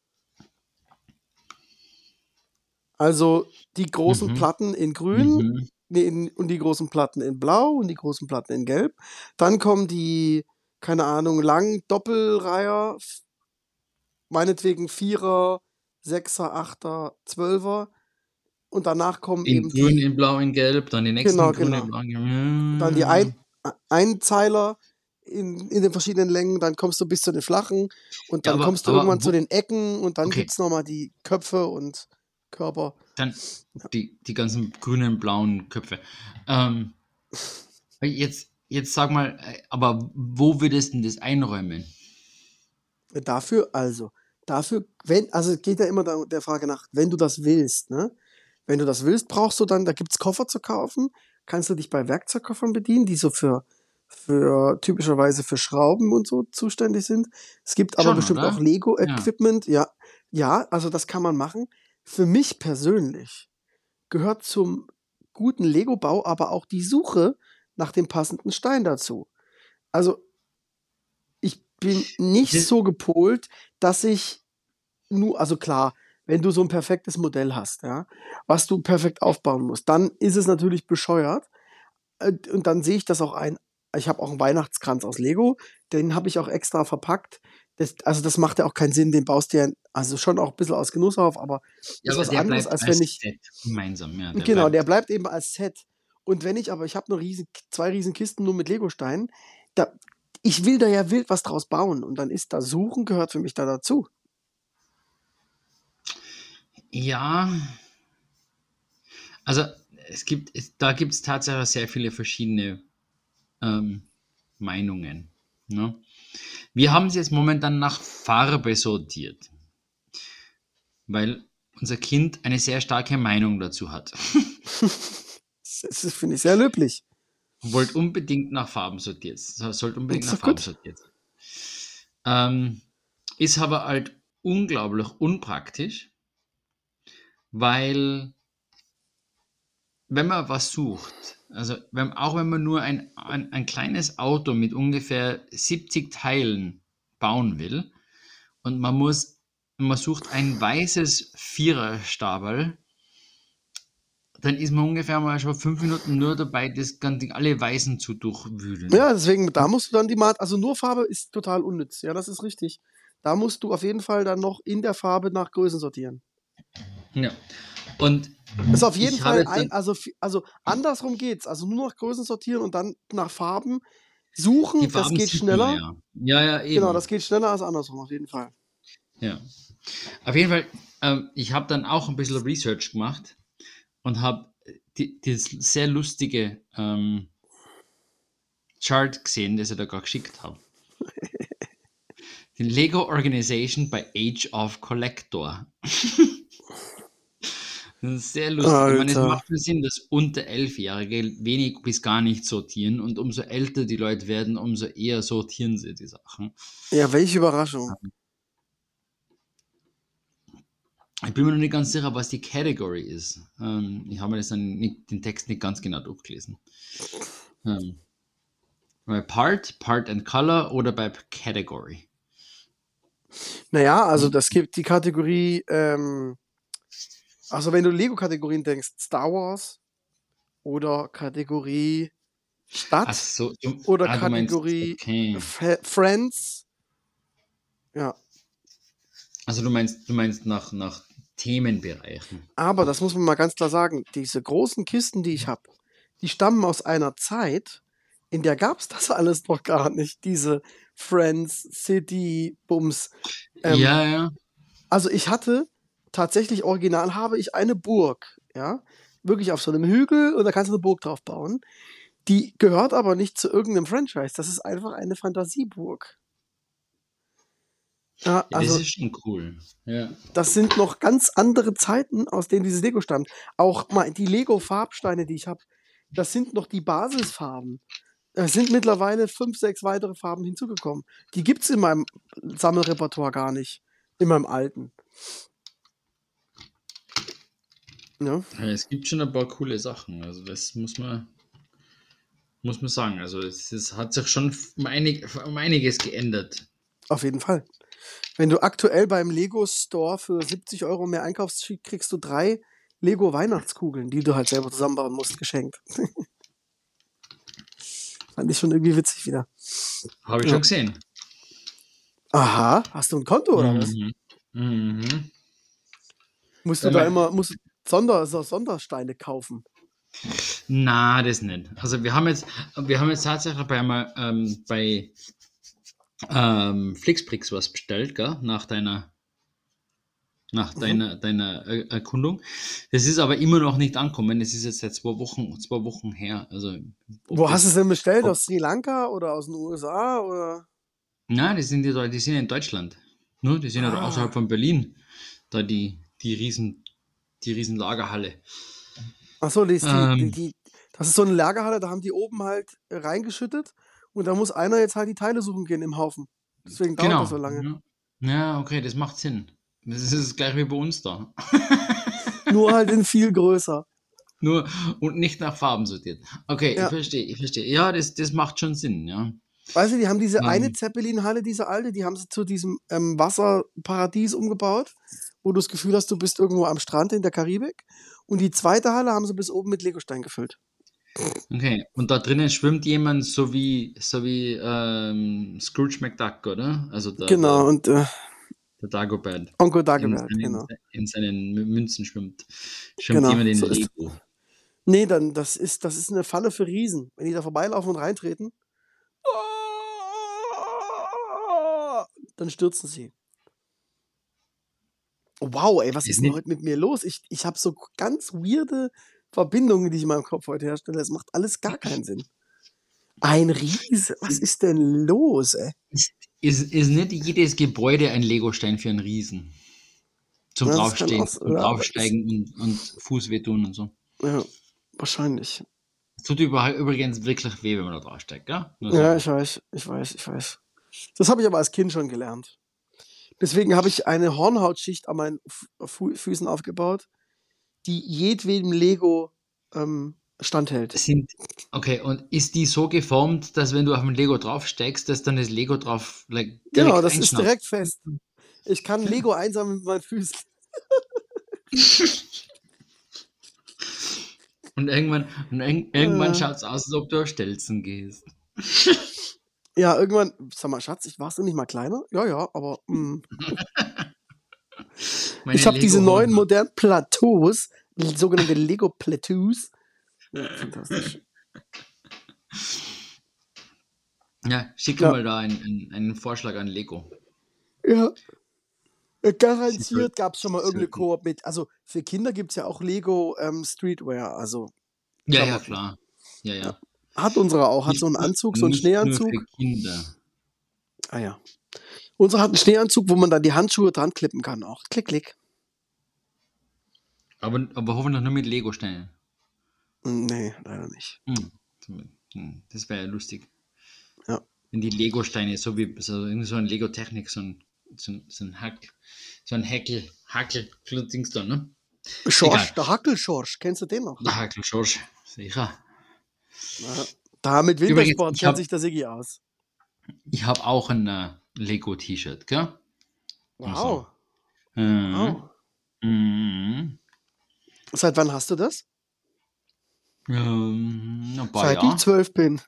Also die großen Mhm. Platten in grün Mhm. nee, in, und die großen Platten in blau und die großen Platten in gelb. Dann kommen die, keine Ahnung, langen Doppelreiher, f- meinetwegen Vierer, Sechser, Achter, Zwölfer. Und danach kommen In eben grün, die, in blau, in gelb, dann die nächsten genau, grün, genau. in blau, in gelb. Dann die ein, Einzeiler in, in den verschiedenen Längen, dann kommst du bis zu den flachen und Ja, dann aber- kommst du aber irgendwann wo- zu den Ecken und dann Okay. gibt's nochmal die Köpfe und Körper. Dann die, die ganzen grünen, blauen Köpfe. Ähm, jetzt, jetzt sag mal, äh, aber wo würdest du denn das einräumen? Dafür, also, dafür, wenn, also es geht ja immer da, der Frage nach, wenn du das willst, ne? Wenn du das willst, brauchst du dann, da gibt's Koffer zu kaufen, kannst du dich bei Werkzeugkoffern bedienen, die so für, für typischerweise für Schrauben und so zuständig sind. Es gibt aber Schon, bestimmt auch oder? Ja. Lego-Equipment, ja, ja, also das kann man machen. Für mich persönlich gehört zum guten Lego-Bau aber auch die Suche nach dem passenden Stein dazu. Also ich bin nicht Das, so gepolt, dass ich nur, also klar, wenn du so ein perfektes Modell hast, ja, was du perfekt aufbauen musst, dann ist es natürlich bescheuert. Äh, Und dann sehe ich das auch ein. Ich habe auch einen Weihnachtskranz aus Lego, den habe ich auch extra verpackt. Das, also das macht ja auch keinen Sinn, den baust du ja, also schon auch ein bisschen aus Genuss auf, aber ja, ist aber was der anderes, bleibt als wenn als ich, Set gemeinsam, ja, der genau, der bleibt. bleibt eben als Set. Und wenn ich aber, ich habe nur riesen, zwei riesen Kisten nur mit Lego-Steinen, da, ich will da ja wild was draus bauen und dann ist da Suchen gehört für mich da dazu. Ja, also es gibt, es, da gibt es tatsächlich sehr viele verschiedene ähm, Meinungen. Ne? Wir haben es jetzt momentan nach Farbe sortiert, weil unser Kind eine sehr starke Meinung dazu hat. Das, das finde ich sehr löblich. Wollt unbedingt nach Farben sortiert. Sollte unbedingt Ist nach doch Farben gut. sortiert sein. Ähm, ist aber halt unglaublich unpraktisch, weil wenn man was sucht, also wenn, auch wenn man nur ein, ein, ein kleines Auto mit ungefähr siebzig Teilen bauen will und man muss, man sucht ein weißes Viererstaberl, dann ist man ungefähr mal schon fünf Minuten nur dabei, das ganze, alle Weißen zu durchwühlen. Ja, deswegen, da musst du dann die Mat, also nur Farbe ist total unnütz. Ja, das ist richtig. Da musst du auf jeden Fall dann noch in der Farbe nach Größen sortieren. Ja. Und Ist auf jeden ich habe Fall jetzt ein, dann, also, fi- also andersrum geht's. Also nur nach Größen sortieren und dann nach Farben die suchen, das Farben geht sieht man schneller. ja. Ja, ja, Genau, eben. das geht schneller als andersrum, auf jeden Fall. Ja. Auf jeden Fall, ähm, ich habe dann auch ein bisschen Research gemacht und habe die, das sehr lustige ähm, Chart gesehen, das ich da gerade geschickt habe. Die Lego Organization by Age of Collector. Das ist sehr lustig. Ich meine, es Alter. macht schon Sinn, dass unter Elfjährige wenig bis gar nicht sortieren und umso älter die Leute werden, umso eher sortieren sie die Sachen. Ja, welche Überraschung. Ich bin mir noch nicht ganz sicher, was die Category ist. Ähm, ich habe mir das dann nicht, den Text nicht ganz genau durchgelesen. Ähm, bei Part, Part and Color oder bei Category? Naja, also das gibt die Kategorie, ähm, also wenn du Lego-Kategorien denkst, Star Wars oder Kategorie Ach Stadt so, du, oder ah, du meinst, Kategorie okay. F Friends. Ja, Also du meinst, du meinst nach, nach Themenbereichen. aber das muss man mal ganz klar sagen, diese großen Kisten, die ich habe, die stammen aus einer Zeit, in der gab's das alles noch gar nicht, diese Friends, City, Bums. Ähm, Ja, ja. also ich hatte tatsächlich original habe ich eine Burg, ja, wirklich auf so einem Hügel und da kannst du eine Burg drauf bauen. Die gehört aber nicht zu irgendeinem Franchise, das ist einfach eine Fantasieburg. Ja, Ja, das also ist schon cool. Ja. das sind noch ganz andere Zeiten, aus denen dieses Lego stammt. Auch mal die Lego-Farbsteine, die ich habe, das sind noch die Basisfarben. Es sind mittlerweile fünf, sechs weitere Farben hinzugekommen. Die gibt's in meinem Sammelrepertoire gar nicht. In meinem alten. Ja, Ja, es gibt schon ein paar coole Sachen. Also das muss man, muss man sagen. Also es, es hat sich schon um, einig, um einiges geändert. auf jeden Fall. Wenn du aktuell beim Lego Store für siebzig Euro mehr einkaufst, schick- kriegst du drei Lego Weihnachtskugeln, die du halt selber zusammenbauen musst, geschenkt. Fand ich schon irgendwie witzig wieder. Habe ich Ja. schon gesehen. Aha, hast du ein Konto oder was? Mhm. Mhm. Musst du Wenn da man, immer musst du Sonder, so Sondersteine kaufen? na, das nicht. Also wir haben jetzt, wir haben jetzt tatsächlich bei, mal, ähm, bei ähm, Flixprix was bestellt, gell? Nach deiner, nach Mhm. deiner, deiner äh, Erkundung. Das ist aber immer noch nicht angekommen. Es ist jetzt seit zwei Wochen, zwei Wochen her. Also ob Wo hast du es das, denn bestellt? ob, Aus Sri Lanka oder aus den U S A? Oder? na, die sind ja, die sind in Deutschland. Ne? Die sind ja da außerhalb Ah, von Berlin. Da die, die riesen. die riesen Lagerhalle. Achso, die, ist die, die, Ähm, die, das ist so eine Lagerhalle, da haben die oben halt äh, reingeschüttet und da muss einer jetzt halt die Teile suchen gehen im Haufen. Deswegen dauert das genau. so lange. Ja. Ja, okay, das macht Sinn. Das ist gleich wie bei uns da. Nur halt in viel größer. Nur und nicht nach Farben sortiert. Okay, ich Ja. verstehe, ich verstehe. Ja, das, das macht schon Sinn, ja. Weißt du, die haben diese eine Ähm, Zeppelin-Halle, diese alte, die haben sie zu diesem ähm, Wasserparadies umgebaut, wo du das Gefühl hast, du bist irgendwo am Strand in der Karibik. Und die zweite Halle haben sie bis oben mit Legostein gefüllt. okay, und da drinnen schwimmt jemand so wie, so wie ähm, Scrooge McDuck, oder? Also der, Genau, der, und äh, der Dagobert Onkel in Dagobert, seinen, genau. in seinen Mü- Münzen schwimmt. Schwimmt Genau, jemand in so ist. Lego. Nee, dann, das ist, das ist eine Falle für Riesen. Wenn die da vorbeilaufen und reintreten, dann stürzen sie. Wow, ey, was Ist ist denn nicht, heute mit mir los? Ich, ich habe so ganz weirde Verbindungen, die ich in meinem Kopf heute herstelle. Das macht alles gar keinen Sinn. Ein Riese, was ist denn los, ey? ist, ist, ist nicht jedes Gebäude ein Legostein für einen Riesen. Zum Ja, das kann auch, Draufstehen, s- zum ja, das ist, Draufsteigen und, und Fuß wehtun und so. ja, wahrscheinlich. Es tut über, übrigens wirklich weh, wenn man da draufsteigt, gell? Nur Ja, so. ich weiß, ich weiß, ich weiß. Das habe ich aber als Kind schon gelernt. Deswegen habe ich eine Hornhautschicht an meinen Fu Fu Füßen aufgebaut, die jedwedem Lego ähm, standhält. Sind, okay, und ist die so geformt, dass wenn du auf ein Lego draufsteigst, dass dann das Lego drauf like, Genau, direkt das ist einschnappt? direkt fest. Ich kann Lego einsammeln mit meinen Füßen. Und irgendwann, und irg irgendwann Äh, schaut es aus, als ob du auf Stelzen gehst. ja, irgendwann, sag mal, Schatz, ich warst du nicht mal kleiner? Ja, ja, aber mm. Meine Ich habe diese neuen Lego-Hornhaut. modernen Plateaus, die sogenannte Lego-Plateaus. Ja, fantastisch. Ja, schicke Ja, mal da einen, einen, einen Vorschlag an Lego. ja. Äh, Sie Garantiert sollten, gab es schon mal sie irgendeine sollten. Koop mit. Also für Kinder gibt es ja auch Lego ähm, Streetwear, also Ja, ja, Klamotten. klar. Ja, Ja. ja. Hat unsere auch, hat so Nicht einen nur, Anzug, so einen nicht nur für Schneeanzug. Kinder. Ah ja. Unsere hat einen Schneeanzug, wo man dann die Handschuhe dran klippen kann auch. Klick, klick. Aber, aber hoffentlich nur mit Lego-Steinen. Hm, Nee, leider nicht. Hm. Hm. Das wäre ja lustig. Ja. Wenn die Lego-Steine, so wie so, irgendwie so ein Lego-Technik, so ein, so ein, so ein Hack, so ein Hackel, Hackel, Dings da, ne? Schorsch, Egal. der Hackelschorsch, kennst du den noch? Der Hackel, Schorsch, sicher. Ja. Da mit Übrigens, Wintersport ich kennt habe sich der Siggi aus. ich hab auch ein äh, Lego-T-Shirt, gell? Also, Wow. mhm. Wow. Mhm. Seit wann hast du das? Ähm, ein paar Seit ich Jahre. zwölf bin.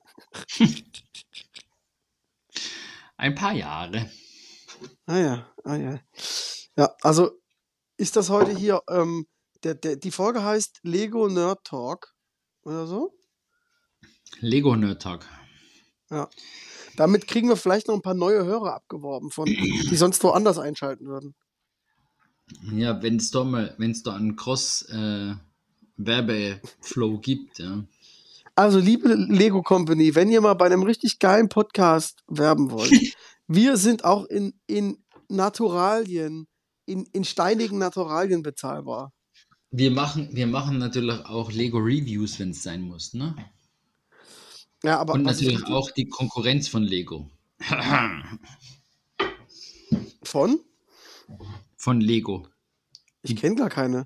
Ein paar Jahre. Ah ja, ah ja. Ja, also ist das heute hier, ähm, der, der, die Folge heißt Lego Nerd Talk oder so? Lego-Nerd-Tag. Ja. Damit kriegen wir vielleicht noch ein paar neue Hörer abgeworben, von, die sonst woanders einschalten würden. Ja, wenn es da mal, wenn es da einen Cross-Werbeflow gibt, ja. Also, liebe Lego Company, wenn ihr mal bei einem richtig geilen Podcast werben wollt, wir sind auch in, in Naturalien, in, in steinigen Naturalien bezahlbar. Wir machen, wir machen natürlich auch Lego-Reviews, wenn es sein muss, ne? Ja, aber Und was ich natürlich richtig auch die Konkurrenz von Lego. von? Von Lego. Ich Die, kenne gar keine.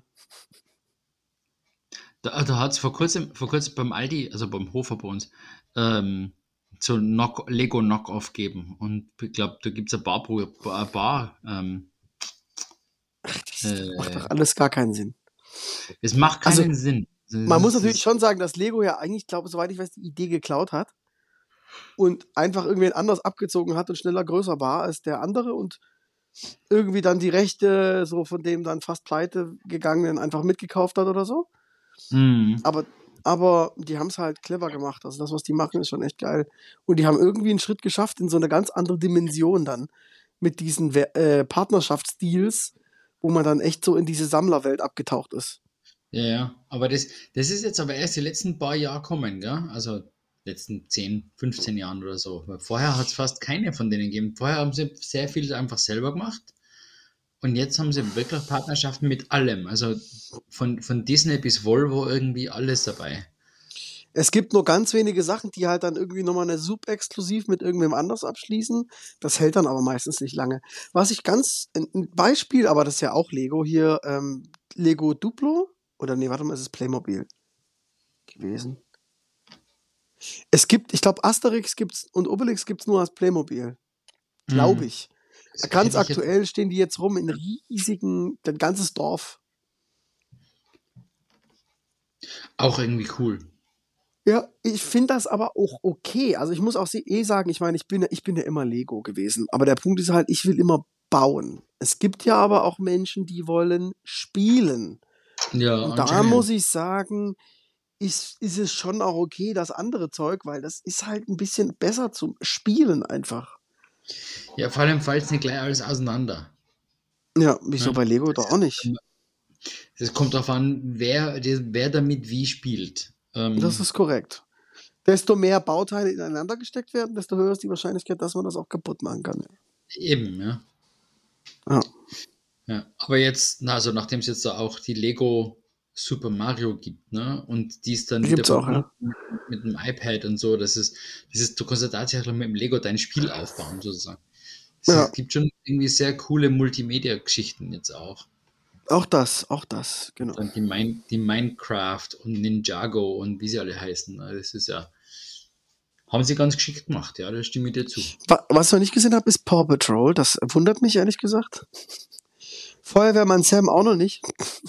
da da hat es vor kurzem, vor kurzem beim Aldi, also beim Hofer bei uns, ähm, so Knock, Lego Knock-Off geben. Und ich glaube, da gibt es ein paar, Pro- ein paar ähm, Das macht doch äh, alles gar keinen Sinn. es macht Also, keinen Sinn. Das man muss ist, natürlich das, schon sagen, dass Lego ja eigentlich, glaube soweit ich weiß, die Idee geklaut hat und einfach irgendwen anders abgezogen hat und schneller größer war als der andere und irgendwie dann die Rechte so von dem dann fast pleite gegangenen einfach mitgekauft hat oder so. mm, Aber, aber die haben es halt clever gemacht. Also das, was die machen, ist schon echt geil. Und die haben irgendwie einen Schritt geschafft in so eine ganz andere Dimension dann mit diesen We- äh, Partnerschaftsdeals, wo man dann echt so in diese Sammlerwelt abgetaucht ist. ja, ja. Aber das, das ist jetzt aber erst die letzten paar Jahre kommen, gell? Also letzten zehn, fünfzehn Jahren oder so. Weil vorher hat es fast keine von denen gegeben. Vorher haben sie sehr viel einfach selber gemacht. Und jetzt haben sie wirklich Partnerschaften mit allem. Also von, von Disney bis Volvo irgendwie alles dabei. Es gibt nur ganz wenige Sachen, die halt dann irgendwie nochmal eine Sub-exklusiv mit irgendwem anders abschließen. Das hält dann aber meistens nicht lange. Was ich ganz, ein ein Beispiel, aber das ist ja auch Lego hier, ähm, Lego Duplo? Oder nee, warte mal, es ist Playmobil gewesen. Es gibt, ich glaube, Asterix gibt's und Obelix gibt's nur als Playmobil. Glaube Mhm. ich. Das Ganz hätte ich jetzt aktuell stehen die jetzt rum in riesigen, ein ganzes Dorf. auch irgendwie cool. Ja, ich finde das aber auch okay. Also ich muss auch se- eh sagen, ich meine, ich bin, ja- ich bin ja immer Lego gewesen. Aber der Punkt ist halt, ich will immer bauen. Es gibt ja aber auch Menschen, die wollen spielen. Ja, Und da muss anscheinend. ich sagen, ist, ist es schon auch okay, das andere Zeug, weil das ist halt ein bisschen besser zum Spielen einfach. Ja, vor allem fällt es nicht gleich alles auseinander. Ja, wieso Ne? bei Lego Das doch auch nicht? Es kommt darauf an, wer, wer damit wie spielt. Das Ähm, ist korrekt. Desto mehr Bauteile ineinander gesteckt werden, desto höher ist die Wahrscheinlichkeit, dass man das auch kaputt machen kann. eben, ja. Ja. ja. Aber jetzt, na, also nachdem es jetzt da auch die Lego Super Mario gibt, ne? Und die ist dann wieder Gibt's auch, ja. verbunden mit, mit dem iPad und so, das ist, das ist, du kannst ja tatsächlich mit dem Lego dein Spiel aufbauen, sozusagen. Es Ja, ist- gibt schon irgendwie sehr coole Multimedia-Geschichten jetzt auch. auch das, auch das, genau. Dann die, Min die Minecraft und Ninjago und wie sie alle heißen. ne? Das ist ja, haben sie ganz geschickt gemacht, ja, da stimme ich dir zu. Wa- Was ich noch nicht gesehen habe, ist Paw Patrol. Das wundert mich ehrlich gesagt. Feuerwehrmann Sam auch noch nicht.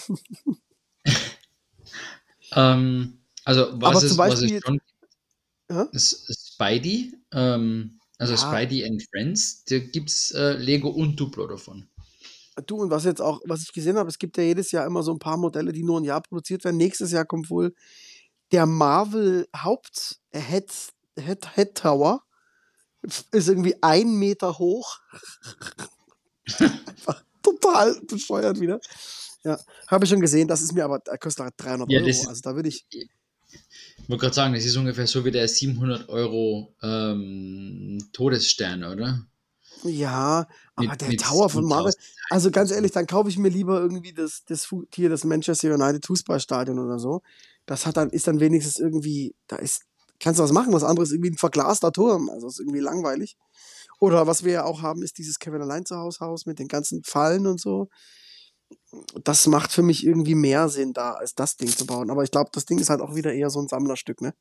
Ähm, also Aber was zum es, was es Beispiel, schon ja, ist, Spidey, ähm, also ja, Spidey and Friends, da gibt es äh, Lego und Duplo davon. du und was jetzt auch, was ich gesehen habe, es gibt ja jedes Jahr immer so ein paar Modelle, die nur ein Jahr produziert werden. Nächstes Jahr kommt wohl der Marvel Haupt Head, Head, Head Tower. Ist irgendwie ein Meter hoch. Einfach total bescheuert wieder. Ja, habe ich schon gesehen. Das ist mir aber, der kostet halt dreihundert Ja, Euro. das Also da würde ich, ich wollte gerade sagen, das ist ungefähr so wie der siebenhundert Euro ähm, Todesstern, oder? ja, aber Mit, der mit Tower von Marvel, siebentausend also und ganz so. ehrlich, dann kaufe ich mir lieber irgendwie das, das Fu- hier das Manchester United Fußballstadion oder so. Das hat dann, ist dann wenigstens irgendwie, da ist, kannst du was machen, was anderes, irgendwie ein verglaster Turm. Also ist irgendwie langweilig. Oder was wir ja auch haben, ist dieses Kevin allein zu Haus Haus mit den ganzen Fallen und so. Das macht für mich irgendwie mehr Sinn da, als das Ding zu bauen. Aber ich glaube, das Ding ist halt auch wieder eher so ein Sammlerstück, ne?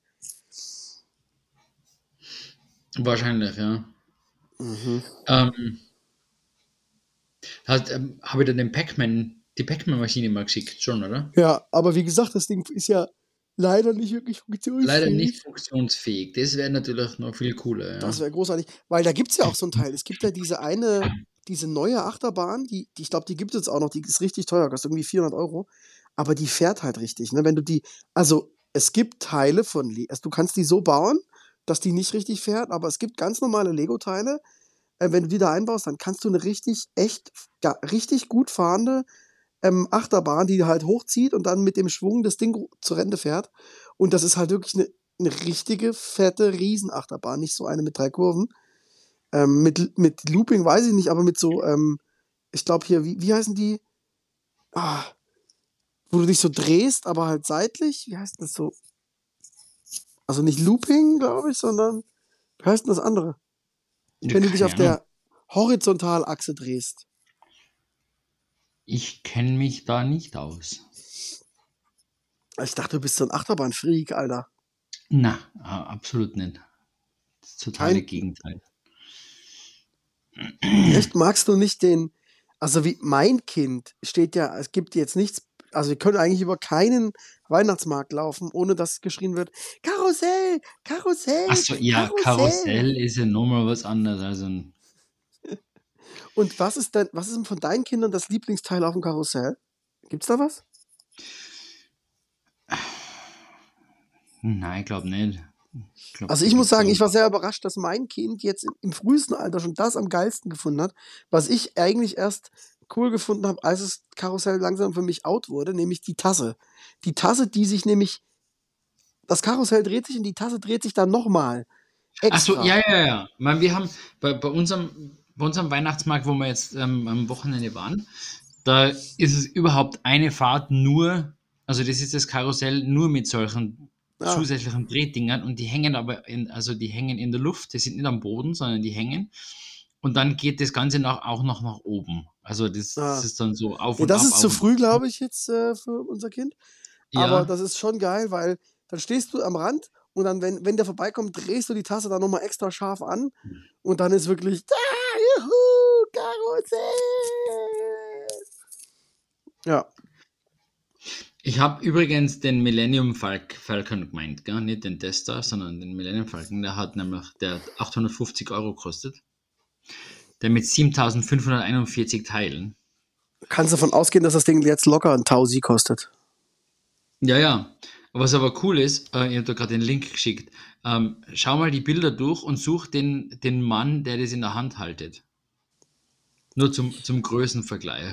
Wahrscheinlich, ja. Mhm. Ähm, hat, ähm, habe ich dir den Pac-Man, die Pac-Man-Maschine mal geschickt, schon, oder? Ja, aber wie gesagt, das Ding ist ja leider nicht wirklich Leider nicht funktionsfähig. funktionsfähig. Das wäre natürlich noch viel cooler, Das ja. wäre großartig, weil da gibt's ja auch so ein Teil. Es gibt ja diese eine, diese neue Achterbahn, die, die ich glaube, die gibt es jetzt auch noch. Die ist richtig teuer, kostet irgendwie vierhundert Euro. Aber die fährt halt richtig, ne? Wenn du die, also es gibt Teile von, Le also du kannst die so bauen, dass die nicht richtig fährt, aber es gibt ganz normale Lego-Teile. Äh, wenn du die da einbaust, dann kannst du eine richtig, echt, ja, richtig gut fahrende ähm, Achterbahn, die halt hochzieht und dann mit dem Schwung das Ding zur Rente fährt. Und das ist halt wirklich eine, eine richtige, fette Riesenachterbahn, nicht so eine mit drei Kurven. Ähm, mit, mit Looping weiß ich nicht, aber mit so, ähm, ich glaube hier, wie, wie heißen die? Ah, wo du dich so drehst, aber halt seitlich. Wie heißt das so? Also nicht Looping, glaube ich, sondern wie heißt denn das andere? Ja, Wenn du dich keine auf Ahnung. der Horizontalachse drehst. Ich kenne mich da nicht aus. Ich dachte, du bist so ein Achterbahnfreak, Alter. Na, a- absolut nicht. Das totale Kein, Gegenteil. echt magst du nicht den, also wie mein Kind steht ja, es gibt jetzt nichts, also wir können eigentlich über keinen Weihnachtsmarkt laufen, ohne dass geschrien wird, Karussell, Karussell, Achso, ja, Karussell. Karussell ist ja nochmal was anderes. Also, ein- Und was ist denn, was ist denn von deinen Kindern das Lieblingsteil auf dem Karussell? Gibt's da was? nein, ich glaube nicht. Ich glaube, Also da ich muss gibt es sagen, so. ich war sehr überrascht, dass mein Kind jetzt im, im frühesten Alter schon das am geilsten gefunden hat, was ich eigentlich erst cool gefunden habe, als das Karussell langsam für mich out wurde, nämlich die Tasse. Die Tasse, die sich nämlich, das Karussell dreht sich und die Tasse dreht sich dann nochmal Achso, extra. ja, ja, ja. Ich meine, wir haben bei, bei unserem, bei uns am Weihnachtsmarkt, wo wir jetzt ähm, am Wochenende waren, da ist es überhaupt eine Fahrt nur, also das ist das Karussell nur mit solchen Ah, zusätzlichen Drehdingern und die hängen aber in, also die hängen in der Luft, die sind nicht am Boden, sondern die hängen und dann geht das Ganze noch, auch noch nach oben. Also das, das ah. ist dann so auf Nee, und das ab, ist auf zu und ab. früh, glaube ich, jetzt äh, für unser Kind. Aber Ja, das ist schon geil, weil dann stehst du am Rand und dann, wenn, wenn der vorbeikommt, drehst du die Tasse dann nochmal extra scharf an und dann ist wirklich, ah, juhu, Karussell. Ja, ich habe übrigens den Millennium Falc Falcon gemeint, gell? Nicht den Tester, sondern den Millennium Falcon. Der hat nämlich, der hat achthundertfünfzig Euro gekostet. Der mit siebentausendfünfhunderteinundvierzig Teilen. kannst du davon ausgehen, dass das Ding jetzt locker ein Tausi kostet. Ja, ja. Was aber cool ist, äh, ich habe da gerade den Link geschickt. Ähm, schau mal die Bilder durch und such den, den Mann, der das in der Hand haltet. Nur zum, zum Größenvergleich.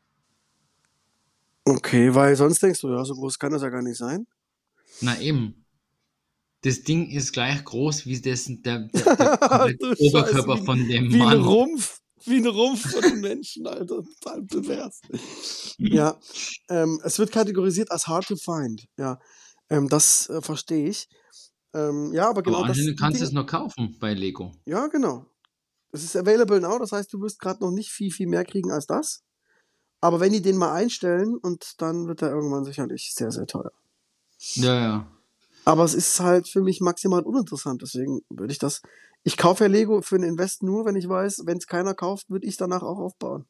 Okay, weil sonst denkst du, ja, so groß kann das ja gar nicht sein. Na eben. Das Ding ist gleich groß wie das, der, der, der komplette Du Scheiße, Oberkörper wie, von dem wie ein Mann. Rumpf, wie ein Rumpf von einem Menschen, Alter, total pervers. Ja, ähm, es wird kategorisiert als hard to find. Ja, ähm, das äh, verstehe ich. Ähm, ja, aber Aber genau das, anscheinend die kannst du Dinge, es noch kaufen bei Lego. ja, genau. Es ist available now, das heißt, du wirst gerade noch nicht viel, viel mehr kriegen als das. Aber wenn die den mal einstellen und dann wird er irgendwann sicherlich sehr, sehr teuer. Ja, ja. Aber es ist halt für mich maximal uninteressant, deswegen würde ich das. Ich kaufe ja Lego für ein Invest nur, wenn ich weiß, wenn es keiner kauft, würde ich danach auch aufbauen.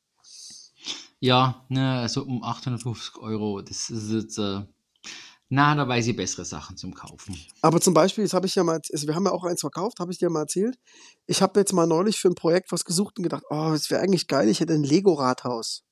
Ja, ne, also um achthundertfünfzig Euro, das ist jetzt, äh, na, da weiß ich bessere Sachen zum Kaufen. Aber zum Beispiel, das habe ich ja mal, also wir haben ja auch eins verkauft, habe ich dir mal erzählt. Ich habe jetzt mal neulich für ein Projekt was gesucht und gedacht, oh, das wäre eigentlich geil, ich hätte ein Lego-Rathaus.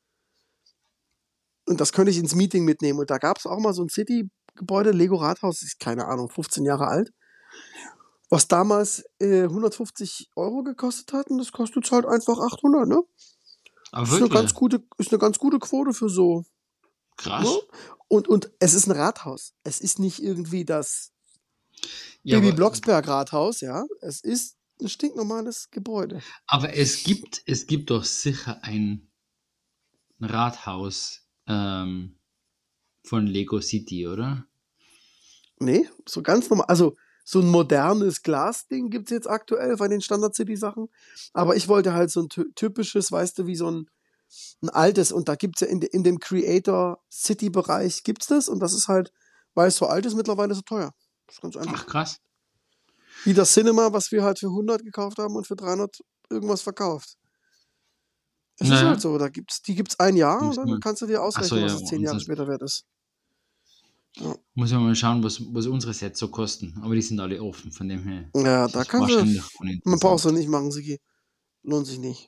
Und das könnte ich ins Meeting mitnehmen. Und da gab es auch mal so ein City-Gebäude, Lego-Rathaus, ist keine Ahnung, fünfzehn Jahre alt, was damals äh, hundertfünfzig Euro gekostet hat und das kostet halt einfach achthundert, ne? Aber Ist eine ganz wirklich, gute, ist eine ganz gute Quote für so, ne? krass. Und, und es ist ein Rathaus. Es ist nicht irgendwie das Ja, Baby aber, Blocksberg Rathaus, ja. Es ist ein stinknormales Gebäude. aber es gibt, es gibt doch sicher ein Rathaus ähm, von Lego City, oder? Nee, so ganz normal. Also, so ein modernes Glasding gibt es jetzt aktuell bei den Standard City Sachen. Aber ich wollte halt so ein ty- typisches, weißt du, wie so ein, ein altes. Und da gibt es ja in, de, in dem Creator City Bereich gibt's das. Und das ist halt, weil es so alt ist, mittlerweile so teuer. Das ist ganz einfach. Ach, krass. Wie das Cinema, was wir halt für hundert gekauft haben und für dreihundert irgendwas verkauft. Es ist halt Naja, so, da gibt's, die gibt's ein Jahr und muss dann man, kannst du dir ach so, ausrechnen, was ja, es zehn Jahre unser, später wert ist. Ja, muss man mal schauen, was, was unsere Sets so kosten. Aber die sind alle offen, von dem her ja ist da es kannst du, wahrscheinlich man braucht es uninteressant. nicht machen, Sigi. Lohnt sich nicht.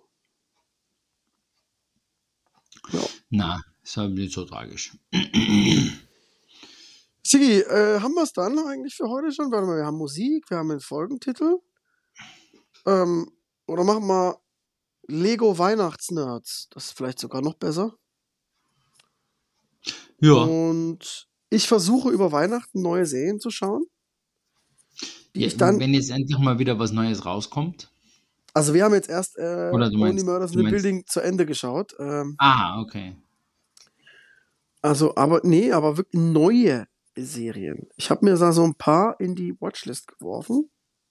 Ja. Na, ist halt nicht so tragisch. Sigi, äh, haben wir es dann eigentlich für heute schon? Warte mal, wir haben Musik, wir haben einen Folgentitel. Ähm, oder machen wir Lego Weihnachtsnerds. Das ist vielleicht sogar noch besser. Ja, Und ich versuche über Weihnachten neue Serien zu schauen, die ja, ich dann. wenn jetzt endlich mal wieder was Neues rauskommt. Also wir haben jetzt erst äh, Oder du Only meinst, Murders in du the meinst, Building zu Ende geschaut. Ähm, ah, okay. also, aber nee, aber wirklich neue Serien. Ich habe mir da so ein paar in die Watchlist geworfen.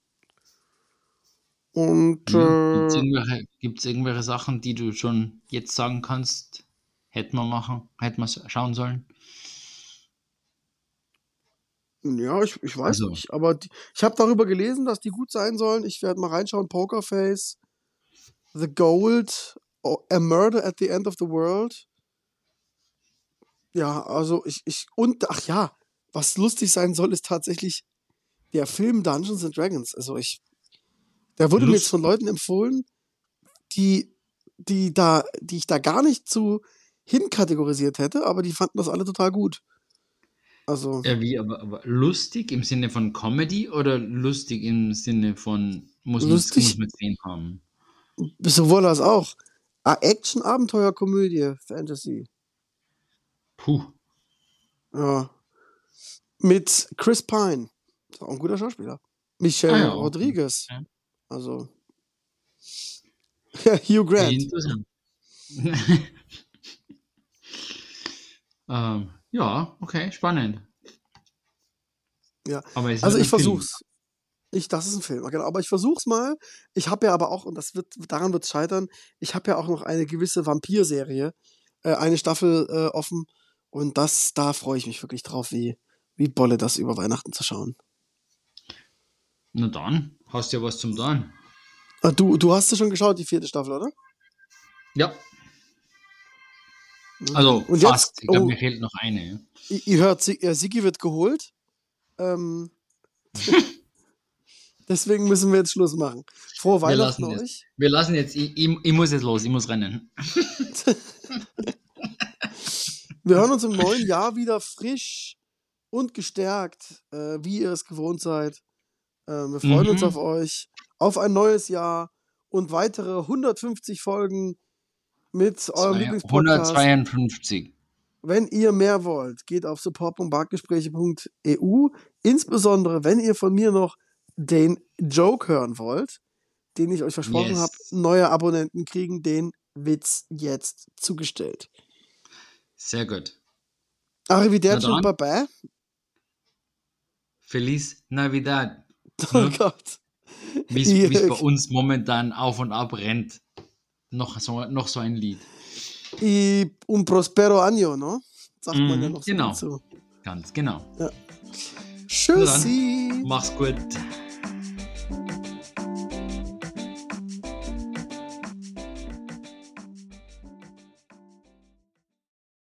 Und Ja, gibt es äh, irgendwelche, gibt's irgendwelche Sachen, die du schon jetzt sagen kannst, hätten wir machen, hätten wir schauen sollen? ja, ich, ich weiß Also, nicht. Aber die, ich habe darüber gelesen, dass die gut sein sollen. Ich werde mal reinschauen. Pokerface, The Gold, oh, A Murder at the End of the World. Ja, also ich, ich, und, ach ja, was lustig sein soll, ist tatsächlich der Film Dungeons and Dragons. Also ich, der wurde mir jetzt von lustig. Leuten empfohlen, die, die da, die ich da gar nicht zu hinkategorisiert hätte, aber die fanden das alle total gut. Also Ja, wie, aber, aber lustig im Sinne von Comedy oder lustig im Sinne von, muss man, muss lustig, man gesehen haben? sowohl als auch. Ah, Action, Abenteuer, Komödie, Fantasy. Puh. Ja. Mit Chris Pine. Ist auch ein guter Schauspieler. Ah Michelle ja, okay. Rodriguez. Ja. Also, Hugh Grant. Interessant. ähm, ja, okay, spannend. Ja. Aber es ist Also ein ich Film. versuch's. Ich, das ist ein Film, genau. Aber ich versuch's mal. Ich habe ja aber auch, und das wird, daran wird es scheitern, ich habe ja auch noch eine gewisse Vampir-Serie, äh, eine Staffel äh, offen. Und das, da freue ich mich wirklich drauf, wie, wie Bolle das über Weihnachten zu schauen. Na dann, hast du ja was zum Tun. Ah, du, du hast ja schon geschaut, die vierte Staffel, oder? Ja. Also Und fast. jetzt, Ich glaube, oh, mir fehlt noch eine. Ja. ihr, ihr hört, Sie- äh, Sigi wird geholt. Ähm, deswegen müssen wir jetzt Schluss machen. Frohe Wir Weihnachten lassen jetzt. euch. Wir lassen jetzt. Ich, ich, ich muss jetzt los, ich muss rennen. Wir hören uns im neuen Jahr wieder frisch und gestärkt, äh, wie ihr es gewohnt seid. Äh, wir freuen uns Mhm. auf euch, auf ein neues Jahr und weitere hundertfünfzig Folgen mit eurem Zwei- Lieblingspodcast. hundertzweiundfünfzig. Wenn ihr mehr wollt, geht auf support punkt bartgespräche punkt e u. Insbesondere, wenn ihr von mir noch den Joke hören wollt, den ich euch versprochen Yes. habe, neue Abonnenten kriegen den Witz jetzt zugestellt. Sehr gut. Arrivederci Na und dann. Bye-bye. Feliz Navidad. Oh Ne? Gott. Wie es Ja. bei uns momentan auf und ab rennt. Noch so, noch so ein Lied. Y un prospero año, ne? Sagt man ja Mhm, noch so genau. dazu. Ganz genau. Tschüssi. Mach's gut.